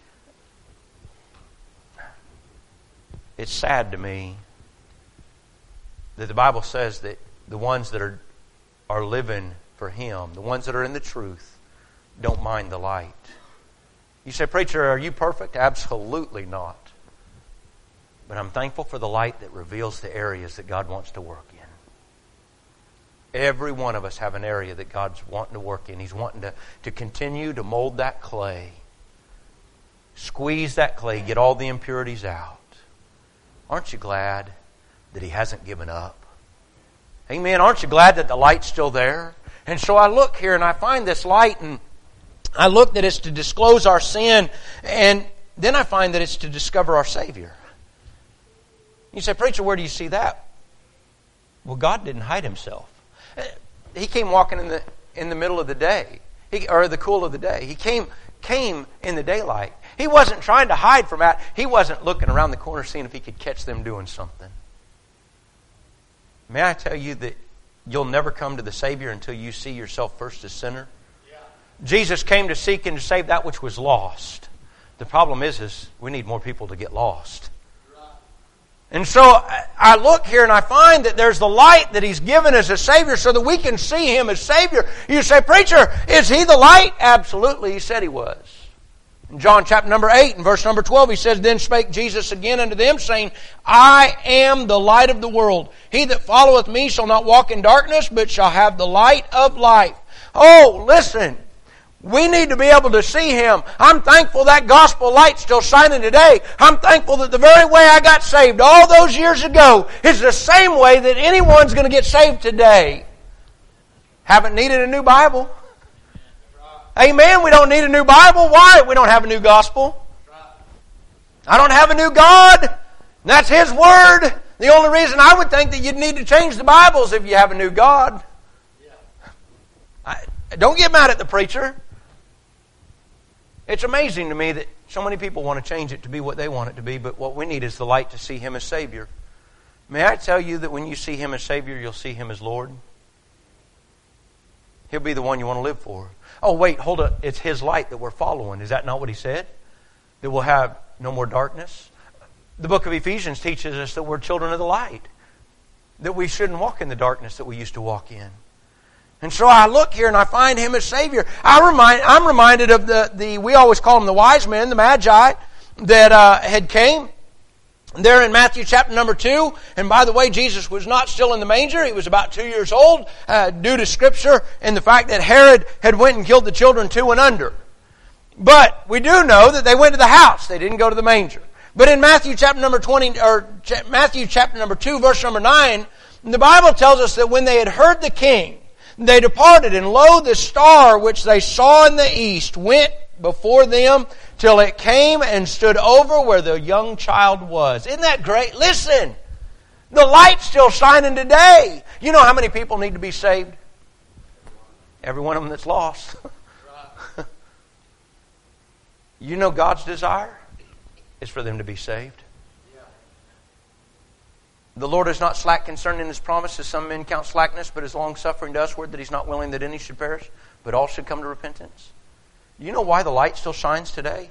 it's sad to me that the Bible says that the ones that are living for Him, the ones that are in the truth, don't mind the light. You say, preacher, are you perfect? Absolutely not. But I'm thankful for the light that reveals the areas that God wants to work in. Every one of us have an area that God's wanting to work in. He's wanting to continue to mold that clay. Squeeze that clay, get all the impurities out. Aren't you glad that He hasn't given up? Amen. Aren't you glad that the light's still there? And so I look here and I find this light, and I look that it's to disclose our sin, and then I find that it's to discover our Savior. You say, preacher, where do you see that? Well, God didn't hide Himself. He came walking in the middle of the day, or the cool of the day. He came in the daylight. He wasn't trying to hide from that. He wasn't looking around the corner seeing if He could catch them doing something. May I tell you that you'll never come to the Savior until you see yourself first as sinner? Jesus came to seek and to save that which was lost. The problem is we need more people to get lost. And so I look here and I find that there's the light that He's given as a Savior so that we can see Him as Savior. You say, preacher, is He the light? Absolutely, He said He was. In John chapter number 8 and verse number 12, He says, then spake Jesus again unto them, saying, I am the light of the world. He that followeth me shall not walk in darkness, but shall have the light of life. Oh, listen. We need to be able to see Him. I'm thankful that gospel light's still shining today. I'm thankful that the very way I got saved all those years ago is the same way that anyone's going to get saved today. Haven't needed a new Bible. Amen. We don't need a new Bible. Why? We don't have a new gospel. I don't have a new God. That's His Word. The only reason I would think that you'd need to change the Bible is if you have a new God. Don't get mad at the preacher. It's amazing to me that So many people want to change it to be what they want it to be, but what we need is the light to see Him as Savior. May I tell you that when you see Him as Savior, you'll see Him as Lord? He'll be the one you want to live for. Oh, wait, hold up. It's His light that we're following. Is that not what He said? That we'll have no more darkness? The book of Ephesians teaches us that we're children of the light. That we shouldn't walk in the darkness that we used to walk in. And so I look here and I find Him as Savior. I'm reminded of we always call them the wise men, the Magi, that had came there in Matthew chapter number 2. And by the way, Jesus was not still in the manger. He was about 2 years old due to Scripture and the fact that Herod had went and killed the children 2 and under. But we do know that they went to the house. They didn't go to the manger. But in Matthew chapter number 20, or Matthew chapter number 2, verse number 9, the Bible tells us that when they had heard the king, they departed, and lo, the star which they saw in the east went before them till it came and stood over where the young child was. Isn't that great? Listen, the light's still shining today. You know how many people need to be saved? Every one of them that's lost. You know God's desire is for them to be saved. The Lord is not slack concerning His promise, as some men count slackness, but is long-suffering to usward, that He's not willing that any should perish, but all should come to repentance. You know why the light still shines today?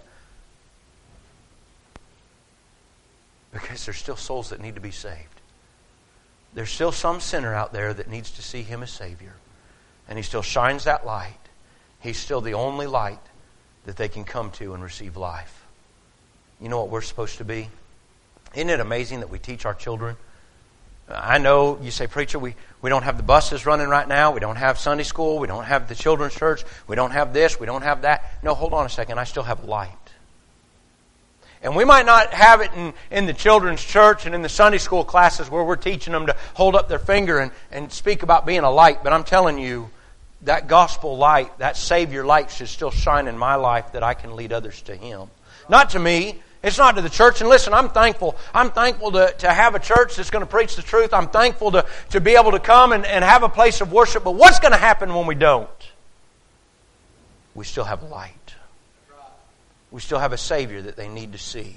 Because there's still souls that need to be saved. There's still some sinner out there that needs to see Him as Savior. And He still shines that light. He's still the only light that they can come to and receive life. You know what we're supposed to be? Isn't it amazing that we teach our children? I know you say, preacher, we don't have the buses running right now. We don't have Sunday school. We don't have the children's church. We don't have this. We don't have that. No, hold on a second. I still have light. And we might not have it in the children's church and in the Sunday school classes where we're teaching them to hold up their finger and speak about being a light. But I'm telling you, that gospel light, that Savior light should still shine in my life that I can lead others to Him. Not to me. It's not to the church. And listen, I'm thankful. I'm thankful to have a church that's going to preach the truth. I'm thankful to be able to come and have a place of worship. But what's going to happen when we don't? We still have light. We still have a Savior that they need to see.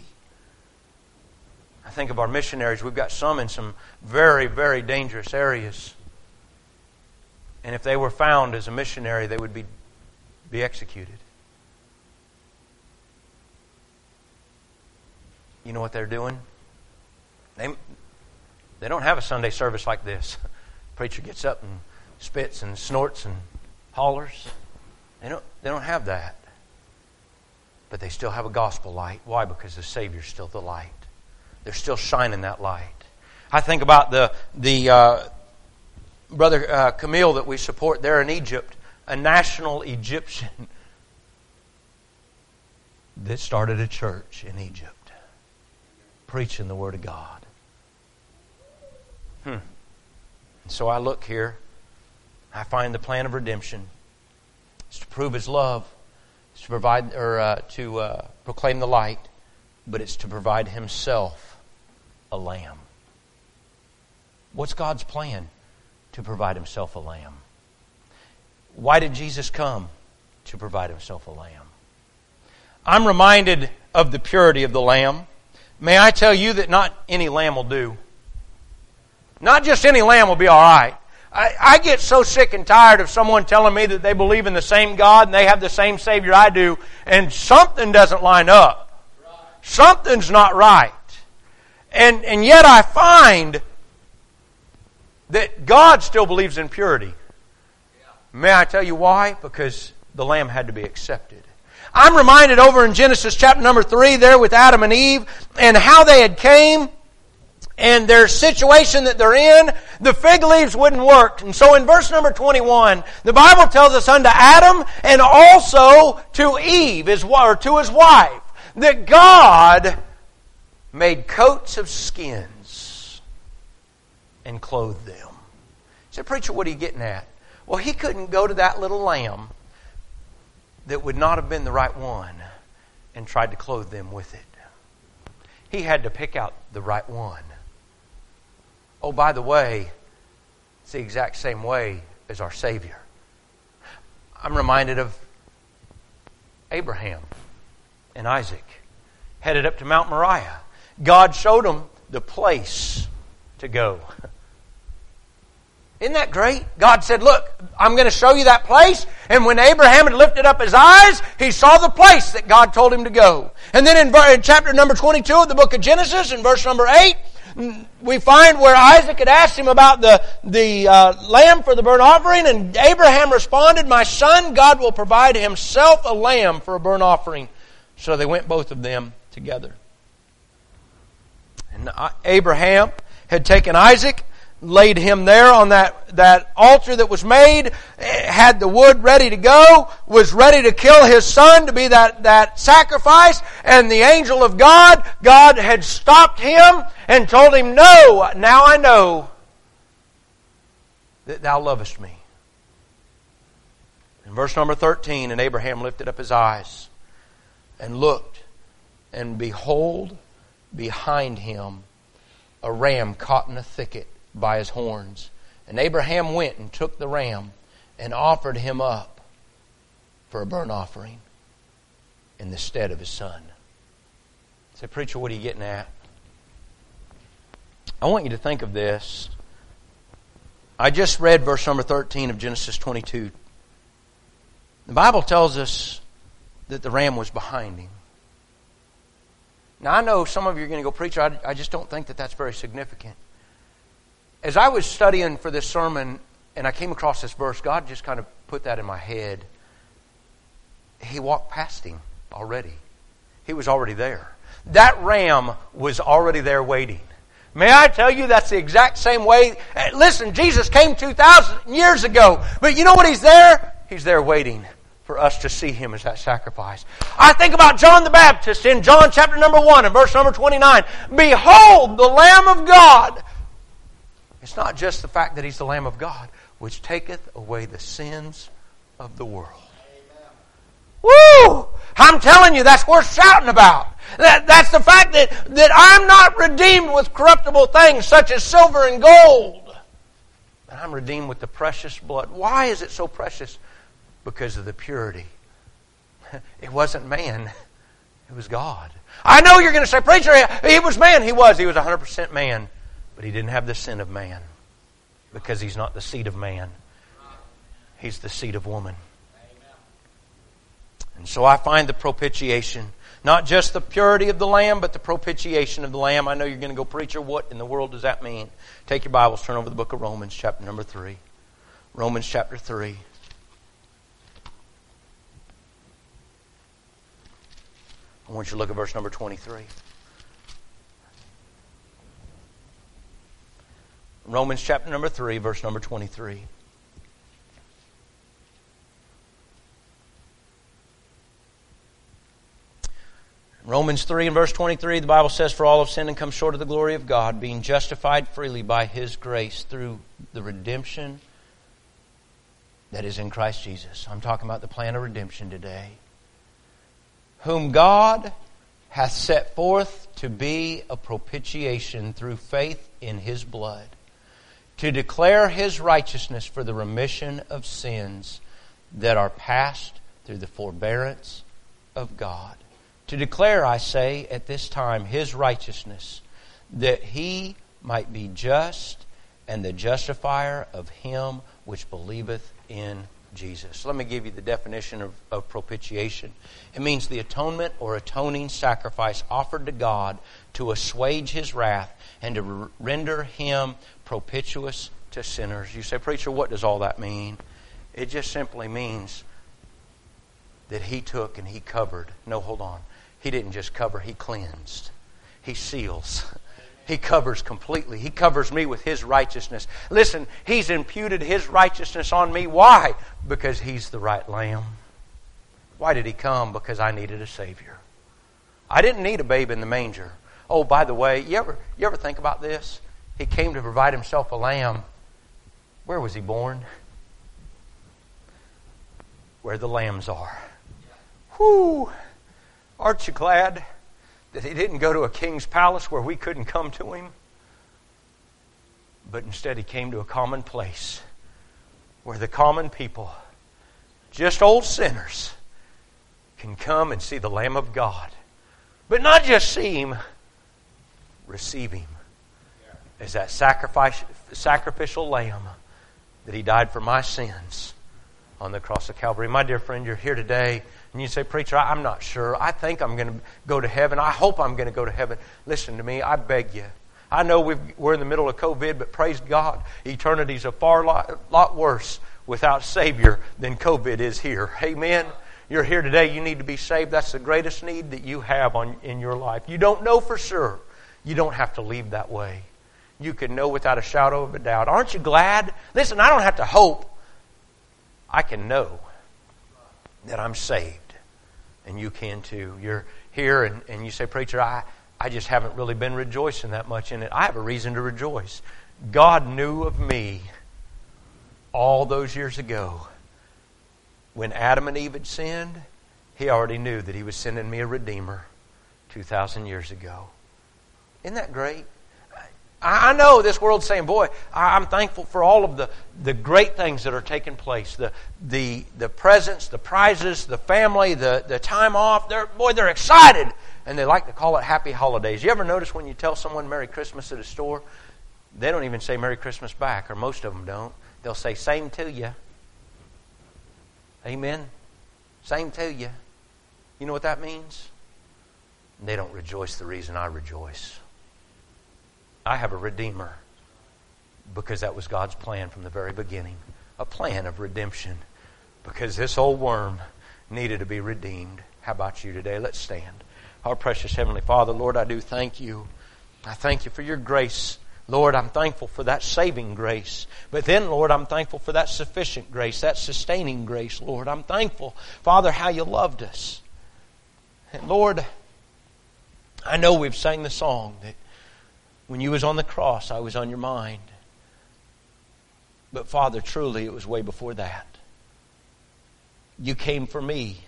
I think of our missionaries. We've got some in some very, very dangerous areas. And if they were found as a missionary, they would be executed. You know what they're doing? They don't have a Sunday service like this. Preacher gets up and spits and snorts and hollers. They don't have that. But they still have a gospel light. Why? Because the Savior's still the light. They're still shining that light. I think about the brother Camille that we support there in Egypt, a national Egyptian that started a church in Egypt. Preaching the Word of God. So I look here. I find the plan of redemption. It's to prove His love. It's to provide to proclaim the light. But it's to provide Himself a lamb. What's God's plan? To provide Himself a lamb. Why did Jesus come? To provide Himself a lamb. I'm reminded of the purity of the lamb. May I tell you that not any lamb will do. Not just any lamb will be all right. I get so sick and tired of someone telling me that they believe in the same God and they have the same Savior I do, and something doesn't line up. Something's not right. And yet I find that God still believes in purity. May I tell you why? Because the lamb had to be accepted. I'm reminded over in Genesis chapter number 3 there with Adam and Eve and how they had came and their situation that they're in. The fig leaves wouldn't work. And so in verse number 21, the Bible tells us unto Adam and also to Eve, to his wife, that God made coats of skins and clothed them. You say, preacher, what are you getting at? Well, He couldn't go to that little lamb that would not have been the right one and tried to clothe them with it. He had to pick out the right one. Oh, by the way, it's the exact same way as our Savior. I'm reminded of Abraham. and Isaac headed up to Mount Moriah. God showed them the place to go. Isn't that great? God said, look, I'm going to show you that place. And when Abraham had lifted up his eyes, he saw the place that God told him to go. And then in chapter number 22 of the book of Genesis, in verse number 8, we find where Isaac had asked him about the lamb for the burnt offering. And Abraham responded, my son, God will provide himself a lamb for a burnt offering. So they went both of them together. And Abraham had taken Isaac, laid him there on that altar that was made, had the wood ready to go, was ready to kill his son to be that sacrifice, and the angel of God had stopped him and told him, no, now I know that thou lovest me. In verse number 13, and Abraham lifted up his eyes and looked, and behold, behind him a ram caught in a thicket by his horns. And Abraham went and took the ram and offered him up for a burnt offering in the stead of his son. Say, preacher, what are you getting at? I want you to think of this. I just read verse number 13 of Genesis 22. The Bible tells us that the ram was behind him. Now I know some of you are going to go, preacher, I just don't think that that's very significant. As I was studying for this sermon and I came across this verse, God just kind of put that in my head. He walked past him already. He was already there. That ram was already there waiting. May I tell you, that's the exact same way. Listen, Jesus came 2,000 years ago, but you know what He's there? He's there waiting for us to see Him as that sacrifice. I think about John the Baptist in John chapter number 1 and verse number 29. Behold, the Lamb of God. It's not just the fact that He's the Lamb of God, which taketh away the sins of the world. Woo! I'm telling you, that's worth shouting about. That's the fact that I'm not redeemed with corruptible things such as silver and gold. But I'm redeemed with the precious blood. Why is it so precious? Because of the purity. It wasn't man. It was God. I know you're going to say, preacher, he was man. He was 100% man. But He didn't have the sin of man. Because He's not the seed of man. He's the seed of woman. And so I find the propitiation, not just the purity of the Lamb, but the propitiation of the Lamb. I know you're going to go, preacher, what in the world does that mean? Take your Bibles, turn over to the book of Romans, chapter number 3. Romans chapter 3. I want you to look at verse number 23. Romans chapter number 3, verse number 23. Romans 3 and verse 23, the Bible says, for all have sinned and come short of the glory of God, being justified freely by His grace through the redemption that is in Christ Jesus. I'm talking about the plan of redemption today. Whom God hath set forth to be a propitiation through faith in His blood, to declare His righteousness for the remission of sins that are past through the forbearance of God. To declare, I say, at this time, His righteousness, that He might be just and the justifier of him which believeth in Jesus. Let me give you the definition of propitiation. It means the atonement or atoning sacrifice offered to God to assuage His wrath and to render Him propitious to sinners. You say, preacher, what does all that mean? It just simply means that He took and He covered. No, hold on. He didn't just cover, He cleansed. He seals. He covers completely. He covers me with His righteousness. Listen, He's imputed His righteousness on me. Why? Because He's the right Lamb. Why did He come? Because I needed a Savior. I didn't need a babe in the manger. Oh, by the way, you ever think about this? He came to provide Himself a lamb. Where was He born? Where the lambs are. Whoo! Aren't you glad that He didn't go to a king's palace where we couldn't come to Him? But instead He came to a common place where the common people, just old sinners, can come and see the Lamb of God. But not just see Him, receive Him as that sacrificial lamb that He died for my sins on the cross of Calvary. My dear friend, you're here today and you say, "Preacher, I'm not sure. I think I'm going to go to heaven. I hope I'm going to go to heaven." Listen to me. I beg you. I know we're in the middle of COVID, but praise God, eternity's a far lot worse without Savior than COVID is here. Amen. You're here today. You need to be saved. That's the greatest need that you have in your life. You don't know for sure. You don't have to leave that way. You can know without a shadow of a doubt. Aren't you glad? Listen, I don't have to hope. I can know that I'm saved. And you can too. You're here and you say, "Preacher, I just haven't really been rejoicing that much in it." I have a reason to rejoice. God knew of me all those years ago. When Adam and Eve had sinned, He already knew that He was sending me a Redeemer 2,000 years ago. Isn't that great? I know this world's saying, "Boy, I'm thankful for all of the great things that are taking place. The presents, the prizes, the family, the time off. They're excited." And they like to call it happy holidays. You ever notice when you tell someone Merry Christmas at a store, they don't even say Merry Christmas back, or most of them don't. They'll say, "Same to you." Amen? Same to you. You know what that means? They don't rejoice the reason I rejoice. I have a Redeemer because that was God's plan from the very beginning. A plan of redemption because this old worm needed to be redeemed. How about you today? Let's stand. Our precious Heavenly Father, Lord, I do thank You. I thank You for Your grace. Lord, I'm thankful for that saving grace. But then, Lord, I'm thankful for that sufficient grace, that sustaining grace, Lord. I'm thankful, Father, how You loved us. And Lord, I know we've sang the song that when You was on the cross, I was on Your mind. But Father, truly, it was way before that. You came for me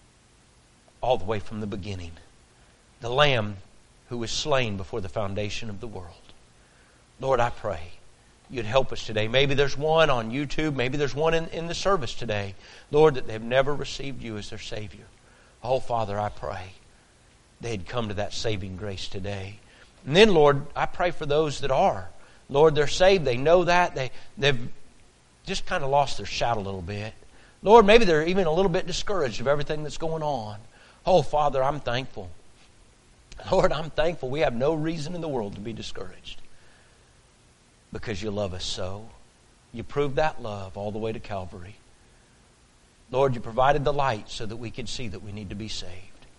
all the way from the beginning. The Lamb who was slain before the foundation of the world. Lord, I pray You'd help us today. Maybe there's one on YouTube. Maybe there's one in the service today. Lord, that they've never received You as their Savior. Oh, Father, I pray they'd come to that saving grace today. And then, Lord, I pray for those that are. Lord, they're saved. They know that. They've just kind of lost their shout a little bit. Lord, maybe they're even a little bit discouraged of everything that's going on. Oh, Father, I'm thankful. Lord, I'm thankful we have no reason in the world to be discouraged. Because You love us so. You proved that love all the way to Calvary. Lord, You provided the light so that we could see that we need to be saved.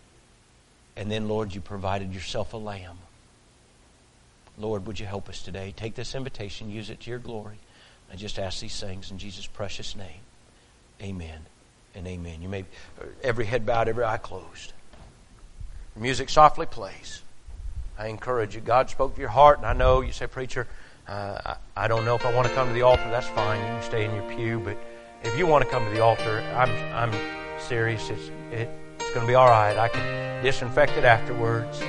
And then, Lord, You provided Yourself a lamb. Lord, would You help us today? Take this invitation, use it to Your glory. I just ask these things in Jesus' precious name. Amen and amen. You may, every head bowed, every eye closed. The music softly plays. I encourage you. God spoke to your heart, and I know you say, "Preacher, I don't know if I want to come to the altar." That's fine. You can stay in your pew. But if you want to come to the altar, I'm serious. It's going to be all right. I can disinfect it afterwards.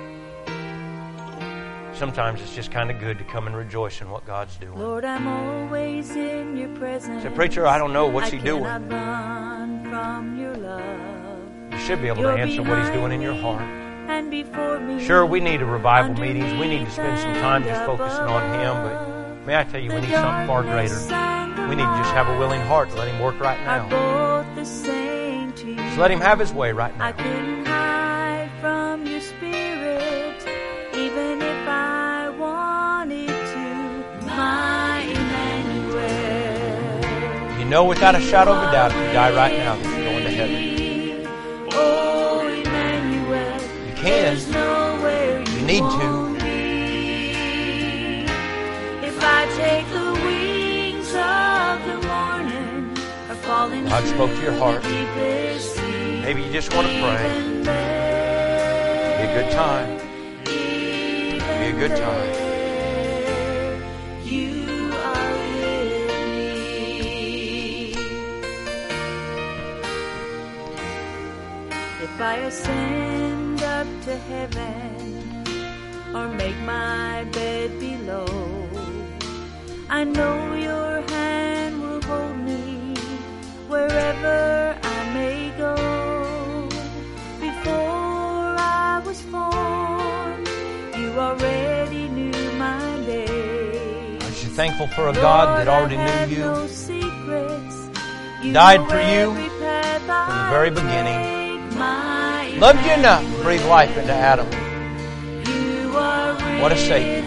Sometimes it's just kind of good to come and rejoice in what God's doing. Lord, I'm always in Your presence. Say, "Preacher, I don't know what's He doing." I cannot run from Your love. You should be able to answer what He's doing in your heart. And before me, Sure, we need a revival meetings. We need to spend some time just focusing on Him. But may I tell you, we need something far greater. We need to just have a willing heart to let Him work right now. both the same to You. Just let Him have His way right I now. couldn't hide from Your Spirit, even if I wanted to. My Emmanuel. You know without a shadow of a doubt, if you die right now, that you're going to heaven. Oh, Emmanuel. You can. You need to. If I take the wings of the morning, or fall into God spoke to your heart. the deepest sea, Maybe you just want to pray. even there, Be a good time. Be a good time. You are with me. If I ascend up to heaven, or make my bed below, I know Your hand will hold me wherever I may go. thankful for a God that already knew you, died for you from the very beginning, loved you enough to breathe life into Adam. What a Savior.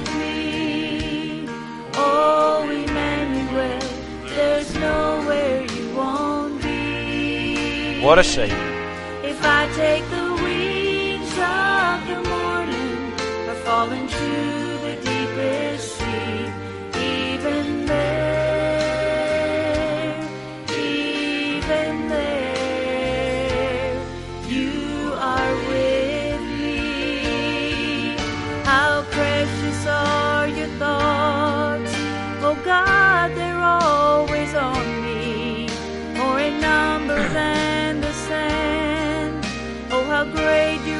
Oh, Emmanuel, there's nowhere you won't be. What a Savior. If I take the wings of the morning or fall into the deepest sea, even there, you are with me. How precious are your thoughts, oh God, they're always on me, more in number than the sand. Oh, how great you